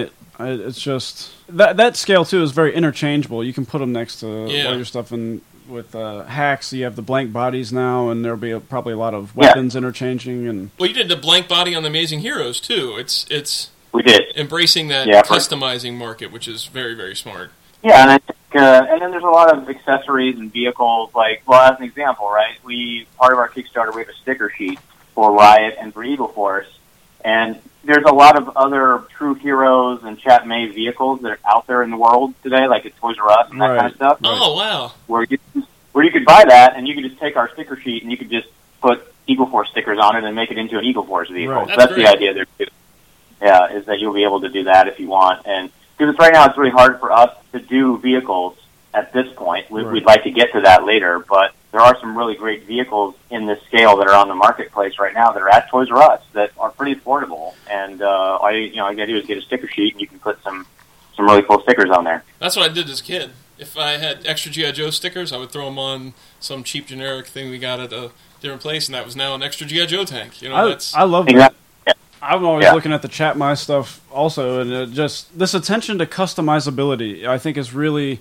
It, it's just that that scale too is very interchangeable. You can put them next to Yeah. all your stuff, and with uh, hacks, you have the blank bodies now, and there'll be a, probably a lot of weapons yeah. interchanging. And well, you did the blank body on the Amazing Heroes too. It's it's we did embracing that yeah, customizing market, which is very very smart. Yeah, and I think, uh, and then there's a lot of accessories and vehicles. Like, well, as an example, right? We part of our Kickstarter, we have a sticker sheet for Riot and for Eagle Force, and there's a lot of other true heroes and chat-made vehicles that are out there in the world today, like at Toys R Us and that right. kind of stuff. Oh wow! Where you where you could buy that, and you could just take our sticker sheet and you could just put Eagle Force stickers on it and make it into an Eagle Force vehicle. Right. So That's that's the idea there too. Yeah, is that you'll be able to do that if you want, and because right now it's really hard for us to do vehicles at this point. We, Right. We'd like to get to that later, but there are some really great vehicles in this scale that are on the marketplace right now that are at Toys R Us that are pretty affordable. And uh, all you, you know, all you got to do is get a sticker sheet, and you can put some some really cool stickers on there. That's what I did as a kid. If I had extra G I. Joe stickers, I would throw them on some cheap generic thing we got at a different place, and that was now an extra G I. Joe tank. You know, I, that's I love Exactly. that. I'm always Yeah. looking at the Chat My stuff also, and it just this attention to customizability, I think, is really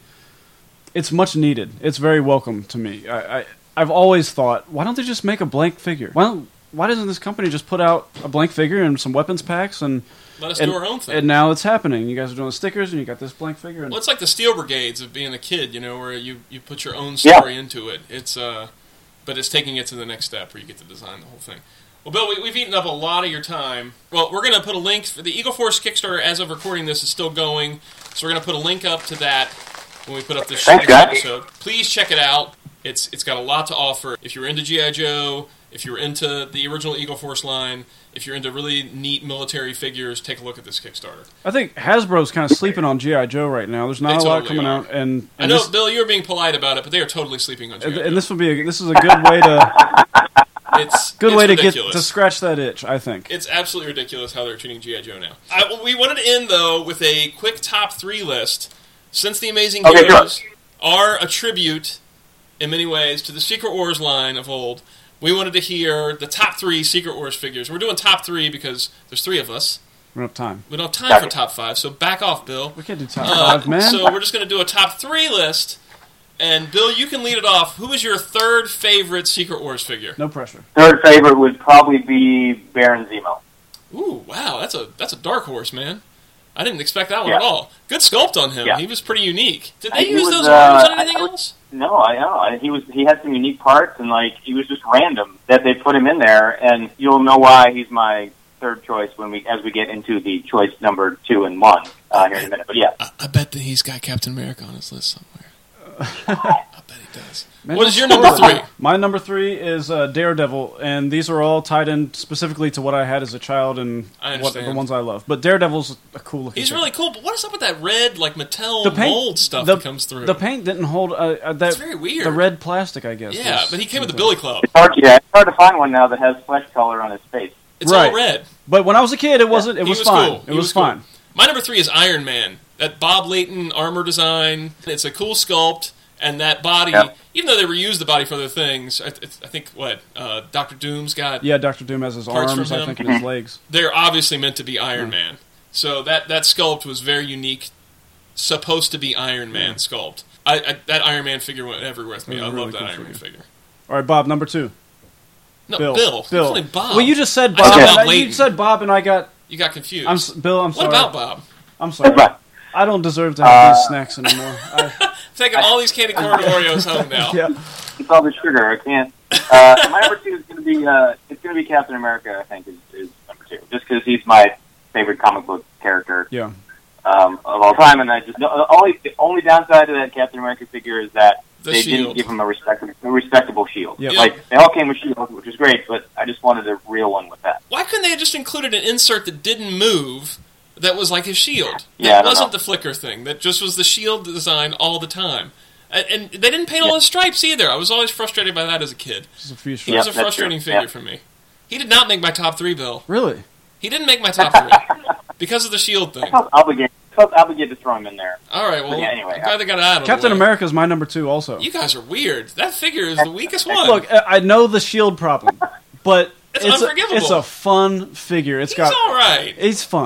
it's much needed. It's very welcome to me. I, I I've always thought, why don't they just make a blank figure? Why don't, why doesn't this company just put out a blank figure and some weapons packs and let us and, do our own thing. and now it's happening. You guys are doing the stickers, and you got this blank figure. And Well, it's like the Steel Brigades of being a kid, you know, where you, you put your own Yeah. story into it. It's uh, but it's taking it to the next step where you get to design the whole thing. Well, Bill, we, we've eaten up a lot of your time. Well, we're going to put a link for the Eagle Force Kickstarter. As of recording this, is still going, so we're going to put a link up to that when we put up this, Thanks, this guys. episode. Please check it out. It's it's got a lot to offer. If you're into G I. Joe, if you're into the original Eagle Force line, if you're into really neat military figures, take a look at this Kickstarter. I think Hasbro's kind of sleeping on G I. Joe right now. There's not They a lot totally coming are. out, and, I and know, this, Bill, you're being polite about it, but they are totally sleeping on G I. and, Joe. and this would be a, this is a good way to It's good it's way to ridiculous. get to scratch that itch. I think. It's absolutely ridiculous how they're treating G I. Joe now. I, well, we wanted to end, though, with a quick top three list. Since the Amazing Okay, Heroes sure. are a tribute, in many ways, to the Secret Wars line of old, we wanted to hear the top three Secret Wars figures. We're doing top three because there's three of us. We don't have time. We don't have time for top five, so back off, Bill. We can't do top Uh, five, man. So we're just going to do a top three list. And, Bill, you can lead it off. Who is your third favorite Secret Wars figure? No pressure. Third favorite would probably be Baron Zemo. Ooh, wow, that's a that's a dark horse, man. I didn't expect that one Yeah. at all. Good sculpt on him. Yeah. He was pretty unique. Did I- they he use was, those uh, arms on anything I- I- else? No, I know. I- He was he had some unique parts, and like he was just random that they put him in there, and you'll know why he's my third choice when we as we get into the choice number two and one uh, here in a minute. But yeah, I, I bet that he's got Captain America on his list somewhere. I bet he does. Man, What is your that's number horrible. three? My number three is uh, Daredevil, and these are all tied in specifically to what I had as a child and I what, the understand. ones I love. But Daredevil's a cool looking He's figure. really cool, but what is up with that red, like, Mattel The paint- mold stuff the, that comes through? The paint didn't hold uh, uh, that. It's very weird. The red plastic, I guess. Yeah, was- but he came with the Billy Club. it's hard, yeah, it's hard to find one now that has flesh color on his face. It's Right. all red. But when I was a kid, it wasn't. It He was, was fine. cool. It He was, was cool. fine. My number three is Iron Man. That Bob Layton armor design. It's a cool sculpt, and that body, Yeah. even though they reused the body for other things, I, it's- I think, what, uh, Doctor Doom's got, Yeah, Doctor Doom has his Parts arms, from I him. think, and his legs. they're obviously meant to be Iron Man. So that, that sculpt was very unique, supposed to be Iron Man sculpt. I, I, that Iron Man figure went everywhere with me. It was I a really love that cool Iron Man figure. figure. All right, Bob, number two. No, Bill. Bill. Bill. You're calling Bob. Well, you just said I Bob. said and Bob I- Layton. you said Bob, and I got. You got confused. I'm s- Bill. I'm what sorry. about Bob? I'm sorry. But I don't deserve to have Uh, these snacks anymore. I, Taking all these candy corn Oreos home now. yeah. it's all the sugar. I can't. Uh, my number two is going to be uh, it's going to be Captain America. I think is, is number two, just because he's my favorite comic book character Yeah. um, of all time. And I just the only the only downside to that Captain America figure is that The they shield. didn't give him a respectable a respectable shield. Yep. Like they all came with shields, which is great, but I just wanted a real one with that. Why couldn't they have just included an insert that didn't move that was like his shield? Yeah, I That don't wasn't know. the flicker thing. That just was the shield design all the time. And, and they didn't paint all the stripes either. I was always frustrated by that as a kid. Just a few He stripes. was a that's true. frustrating figure Yeah. for me. He did not make my top three, Bill. Really? He didn't make my top three because of the shield thing. I felt obligated. I felt obligated to throw him in there. All right, well, Yeah, anyway, I'm glad they got it out of the Captain way. America is my number two, also. You guys are weird. That figure is the weakest one. Look, I I know the shield problem, but It's it's a, unforgivable. it's a fun figure. It's He's got. all right. It's fun. He's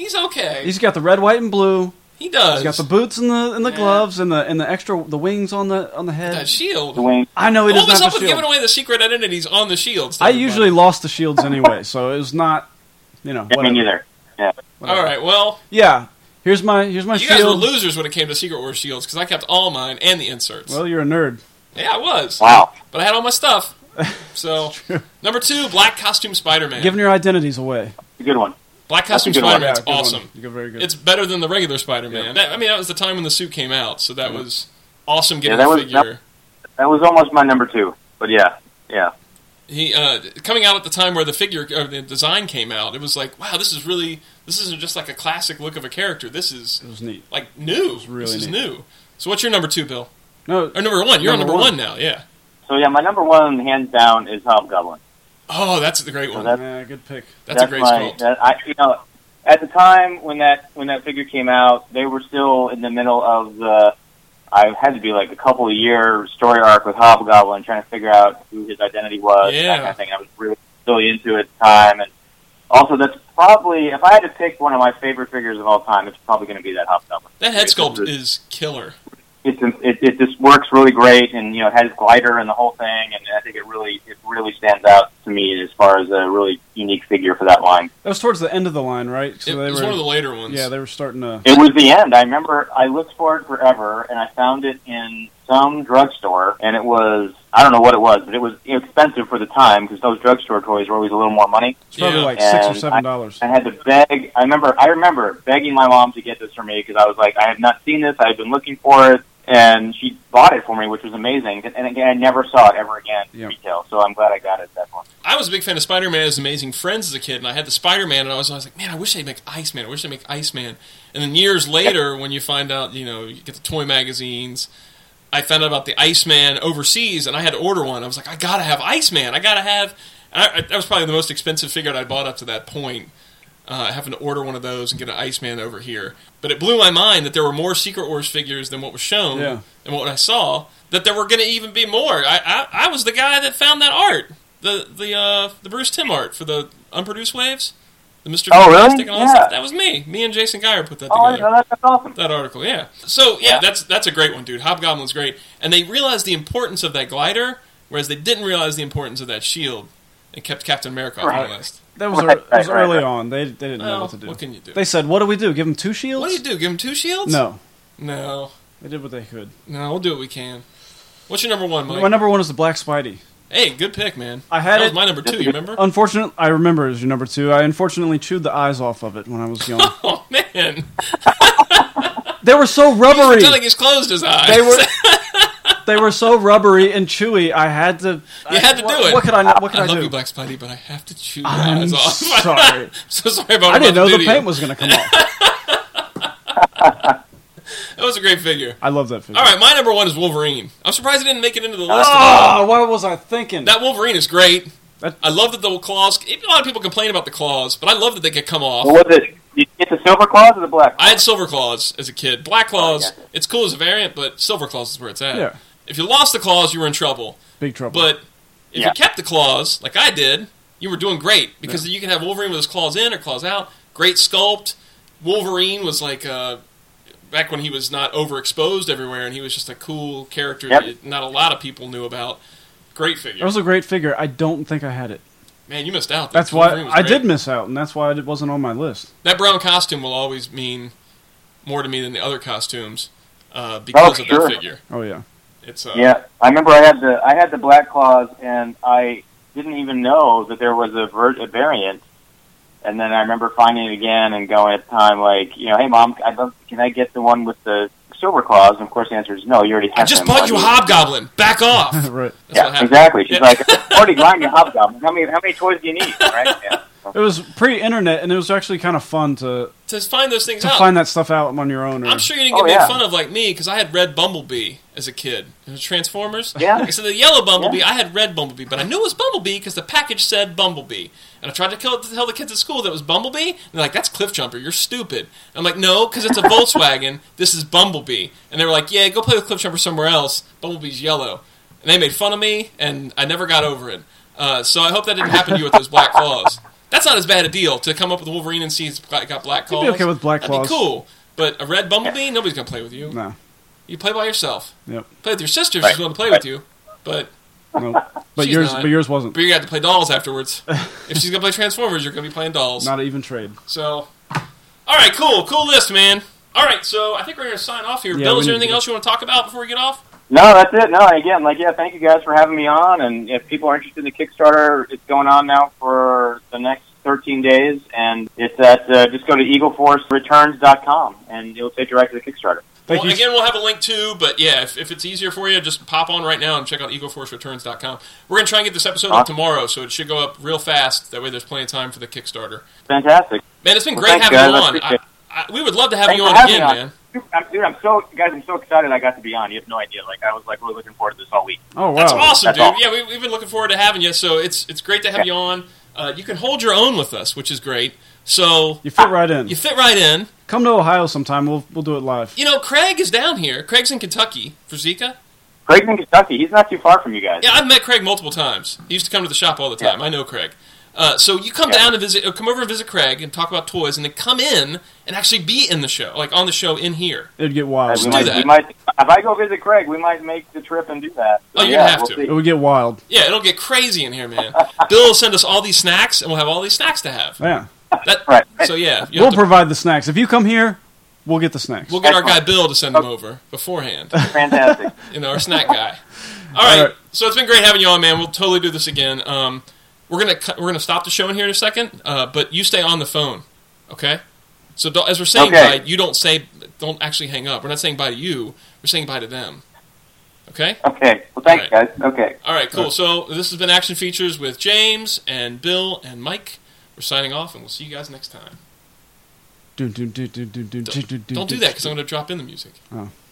He's okay. He's got the red, white, and blue. He does. He's got the boots and the and the Yeah. gloves and the and the extra the wings on the on the head. That shield. The wing. I know he What doesn't was have up the with shield. giving away the secret identities on the shields? to I everybody? usually lost the shields anyway, so it was not, you know. Yeah, me Whatever. neither. Yeah. Whatever. All right, well, Yeah. Here's my here's my you guys were shield. losers when it came to Secret Wars shields because I kept all mine and the inserts. Well, you're a nerd. Yeah, I was. Wow. But I had all my stuff. So, number two, Black Costume Spider-Man. Giving your identities away. It's a good one. Black That's a Costume good one. Spider-Man's Yeah, good one. awesome. You go very good. It's better than the regular Spider-Man. Yeah. That- I mean, that was the time when the suit came out, so that Yeah. was awesome getting Yeah, that the was- figure. That was almost my number two. But yeah, yeah. He uh, coming out at the time where the figure or the design came out. It was like, wow, this is really this isn't just like a classic look of a character. This is it was neat. like new. really this is neat. new. So what's your number two, Bill? No, Or number one? You're on Number number one. one now. Yeah. So yeah, my number one, hands down, is Hobgoblin. Oh, that's the great So one. that's- yeah, good pick. That's, a great my, sculpt. That, I, you know, at the time when that when that figure came out, they were still in the middle of the. I had to be like a couple of year story arc with Hobgoblin, trying to figure out who his identity was. Yeah. That kind of thing. I was really really into it at the time, and also that's probably if I had to pick one of my favorite figures of all time, it's probably going to be that Hobgoblin. That head It's sculpt just- is killer. It's it, it just works really great, and you know it has glider and the whole thing, and I think it really it really stands out to me as far as a really unique figure for that line. That was towards the end of the line, right? It, it was one of the later ones. yeah, they were starting to. It was the end. I remember I looked for it forever, and I found it in some drugstore, and it was I don't know what it was, but it was expensive for the time because those drugstore toys were always a little more money. It's probably Yeah. like six or And seven dollars. I had to beg. I remember. I remember begging my mom to get this for me because I was like, I have not seen this. I had been looking for it, and she bought it for me, which was amazing. And again, I never saw it ever again in Yep. retail, so I'm glad I got it at that point. I was a big fan of Spider-Man's Amazing Friends as a kid, and I had the Spider-Man, and I was always like, man, I wish they'd make Iceman. I wish they'd make Iceman. And then years later, when you find out, you know, you get the toy magazines, I found out about the Iceman overseas, and I had to order one. I was like, I gotta have Iceman. I gotta have. And I, that was probably the most expensive figure I bought up to that point. Uh, having to order one of those and get an Iceman over here. But it blew my mind that there were more Secret Wars figures than what was shown Yeah. and what I saw. That there were going to even be more. I, I I was the guy that found that art, the the uh, the Bruce Timm art for the unproduced waves, the Mister Oh, really? Fantastic and all that Yeah. stuff. That was me. Me and Jason Geyer put that Oh, together. no, that's, that's awesome. That article, yeah. So yeah, Yeah. that's that's a great one, dude. Hobgoblin's great, and they realized the importance of that glider, whereas they didn't realize the importance of that shield. It kept Captain America off Right. the list. That was, Right, ear- that was right, right, early right. on. They, they didn't know Well, what to do. what can you do? They said, "What do we do? Give them two shields?" What do you do? Give him two shields? No, No. they did what they could. No, we'll do what we can. What's your number one, Mike? My number one is the Black Spidey. Hey, good pick, man. I had that it- was my number two, you remember? Unfortunately, I remember it as your number two. I unfortunately chewed the eyes off of it when I was young. Oh, man. They were so rubbery. It's not like he's closed his eyes. They were they were so rubbery and chewy. I had to. You had to what, do it. What could I? What could I I, love do? you, Black Spidey, but I have to chew your I'm eyes off. sorry. So sorry about I didn't know about the video. paint was going to come off. That was a great figure. I love that figure. All right, my number one is Wolverine. I'm surprised he didn't make it into the list. Oh, what was I thinking? That Wolverine is great. That- I love that the claws. A lot of people complain about the claws, but I love that they could come off. What was it? Did you get the silver claws or the black claws? I had silver claws as a kid. Black claws, gotcha. it's cool as a variant, but silver claws is where it's at. Yeah. If you lost the claws, you were in trouble. Big trouble. But if Yeah. you kept the claws, like I did, you were doing great because you can have Wolverine with his claws in or claws out. Great sculpt. Wolverine was like uh, back when he was not overexposed everywhere, and he was just a cool character Yep. that not a lot of people knew about. Great That figure. was a great figure. I don't think I had it. Man, you missed out. That's Wolverine why was I great. did miss out, and that's why it wasn't on my list. That brown costume will always mean more to me than the other costumes uh, because Oh, of sure. that figure. Oh yeah. It's uh, Yeah, I remember I had the I had the black claws, and I didn't even know that there was a, ver- a variant. And then I remember finding it again and going at the time like, you know, hey mom, I'd love, can I get the one with the silver claws? And of course the answer is no. You already have I just them. bought you a Why do Hobgoblin. Back off. That's right. what Yeah, happened. exactly. She's Yeah. like, I'm already buying you Hobgoblin. How many how many toys do you need? Right? Yeah. It was pre-internet, and it was actually kind of fun to To find those things to out. find that stuff out on your own. Or, I'm sure you didn't Oh, get made yeah. fun of like me because I had red Bumblebee as a kid. It was Transformers. Yeah. Like I said, the yellow Bumblebee, Yeah. I had red Bumblebee, but I knew it was Bumblebee because the package said Bumblebee. And I tried to kill, tell the kids at school that it was Bumblebee. And they're like, that's Cliffjumper, you're stupid. And I'm like, no, because it's a Volkswagen. This is Bumblebee. And they were like, yeah, go play with Cliffjumper somewhere else. Bumblebee's yellow. And they made fun of me, and I never got over it. Uh, so I hope that didn't happen to you with those black claws. That's not as bad a deal to come up with Wolverine and see he's got got black claws. You'd be okay with black That'd claws. be cool. But a red Bumblebee, nobody's gonna play with you. No. You play by yourself. Yep. Play with your sister if Right. she's willing to play Right. with you. But No. But She's yours, not. but yours wasn't. but you got to play dolls afterwards. If she's gonna play Transformers, you're gonna be playing dolls. Not an even trade. So, all right, cool, cool list, man. All right, so I think we're gonna sign off here. Yeah, Bill, we is there need to anything go. else you want to talk about before we get off? No, that's it. No, again, like, yeah, thank you guys for having me on. And if people are interested in the Kickstarter, it's going on now for the next thirteen days. And it's at, uh, just go to eagle force returns dot com, and it'll take you right to the Kickstarter. Thank well, you. again, we'll have a link too, but yeah, if, if it's easier for you, just pop on right now and check out eagle force returns dot com. We're going to try and get this episode up Awesome. tomorrow, so it should go up real fast. That way there's plenty of time for the Kickstarter. Fantastic. Man, it's been Well, great thanks, having guys. you I on. appreciate I, I, we would love to have Thanks you for on having again, me on. man. Dude, I'm, dude, I'm so, guys, I'm so excited I got to be on. You have no idea. Like, I was, like, really looking forward to this all week. Oh, wow. That's awesome, That's dude. all. Yeah, we, we've been looking forward to having you, so it's it's great to have you on. Uh, you can hold your own with us, which is great. So You fit right in. you fit right in. Come to Ohio sometime. We'll we'll do it live. You know, Craig is down here. Craig's in Kentucky for Zika. Craig's in Kentucky. He's not too far from you guys. Yeah, I've met Craig multiple times. He used to come to the shop all the time. Yeah. I know Craig. Uh, so you come Yeah. down and visit, or come over and visit Craig and talk about toys, and then come in and actually be in the show, like on the show in here. It'd get wild. Let's we do might, that. We might, if I go visit Craig, we might make the trip and do that. So, Oh, you're yeah, gonna have we'll to. see. It would get wild. Yeah, it'll get crazy in here, man. Bill will send us all these snacks, and we'll have all these snacks to have. Yeah. That, Right. So yeah, you We'll have to- provide the snacks. If you come here, we'll get the snacks. we'll get our guy Excellent. Bill to send them over beforehand. Fantastic. You know, our snack guy. All right, All right. so it's been great having you on, man. We'll totally do this again. Um, we're gonna cu- we're gonna stop the show in here in a second, uh, but you stay on the phone, okay? So don't, as we're saying Okay. bye, you don't say don't actually hang up. We're not saying bye to you. We're saying bye to them. Okay. Okay. Well, thanks, All right. guys. Okay. All right, cool. So this has been Action Features with James and Bill and Mike. We're signing off, and we'll see you guys next time. Dun, dun, dun, dun, dun, dun, dun, dun, Don't do dun, that because I'm going to drop in the music. Oh.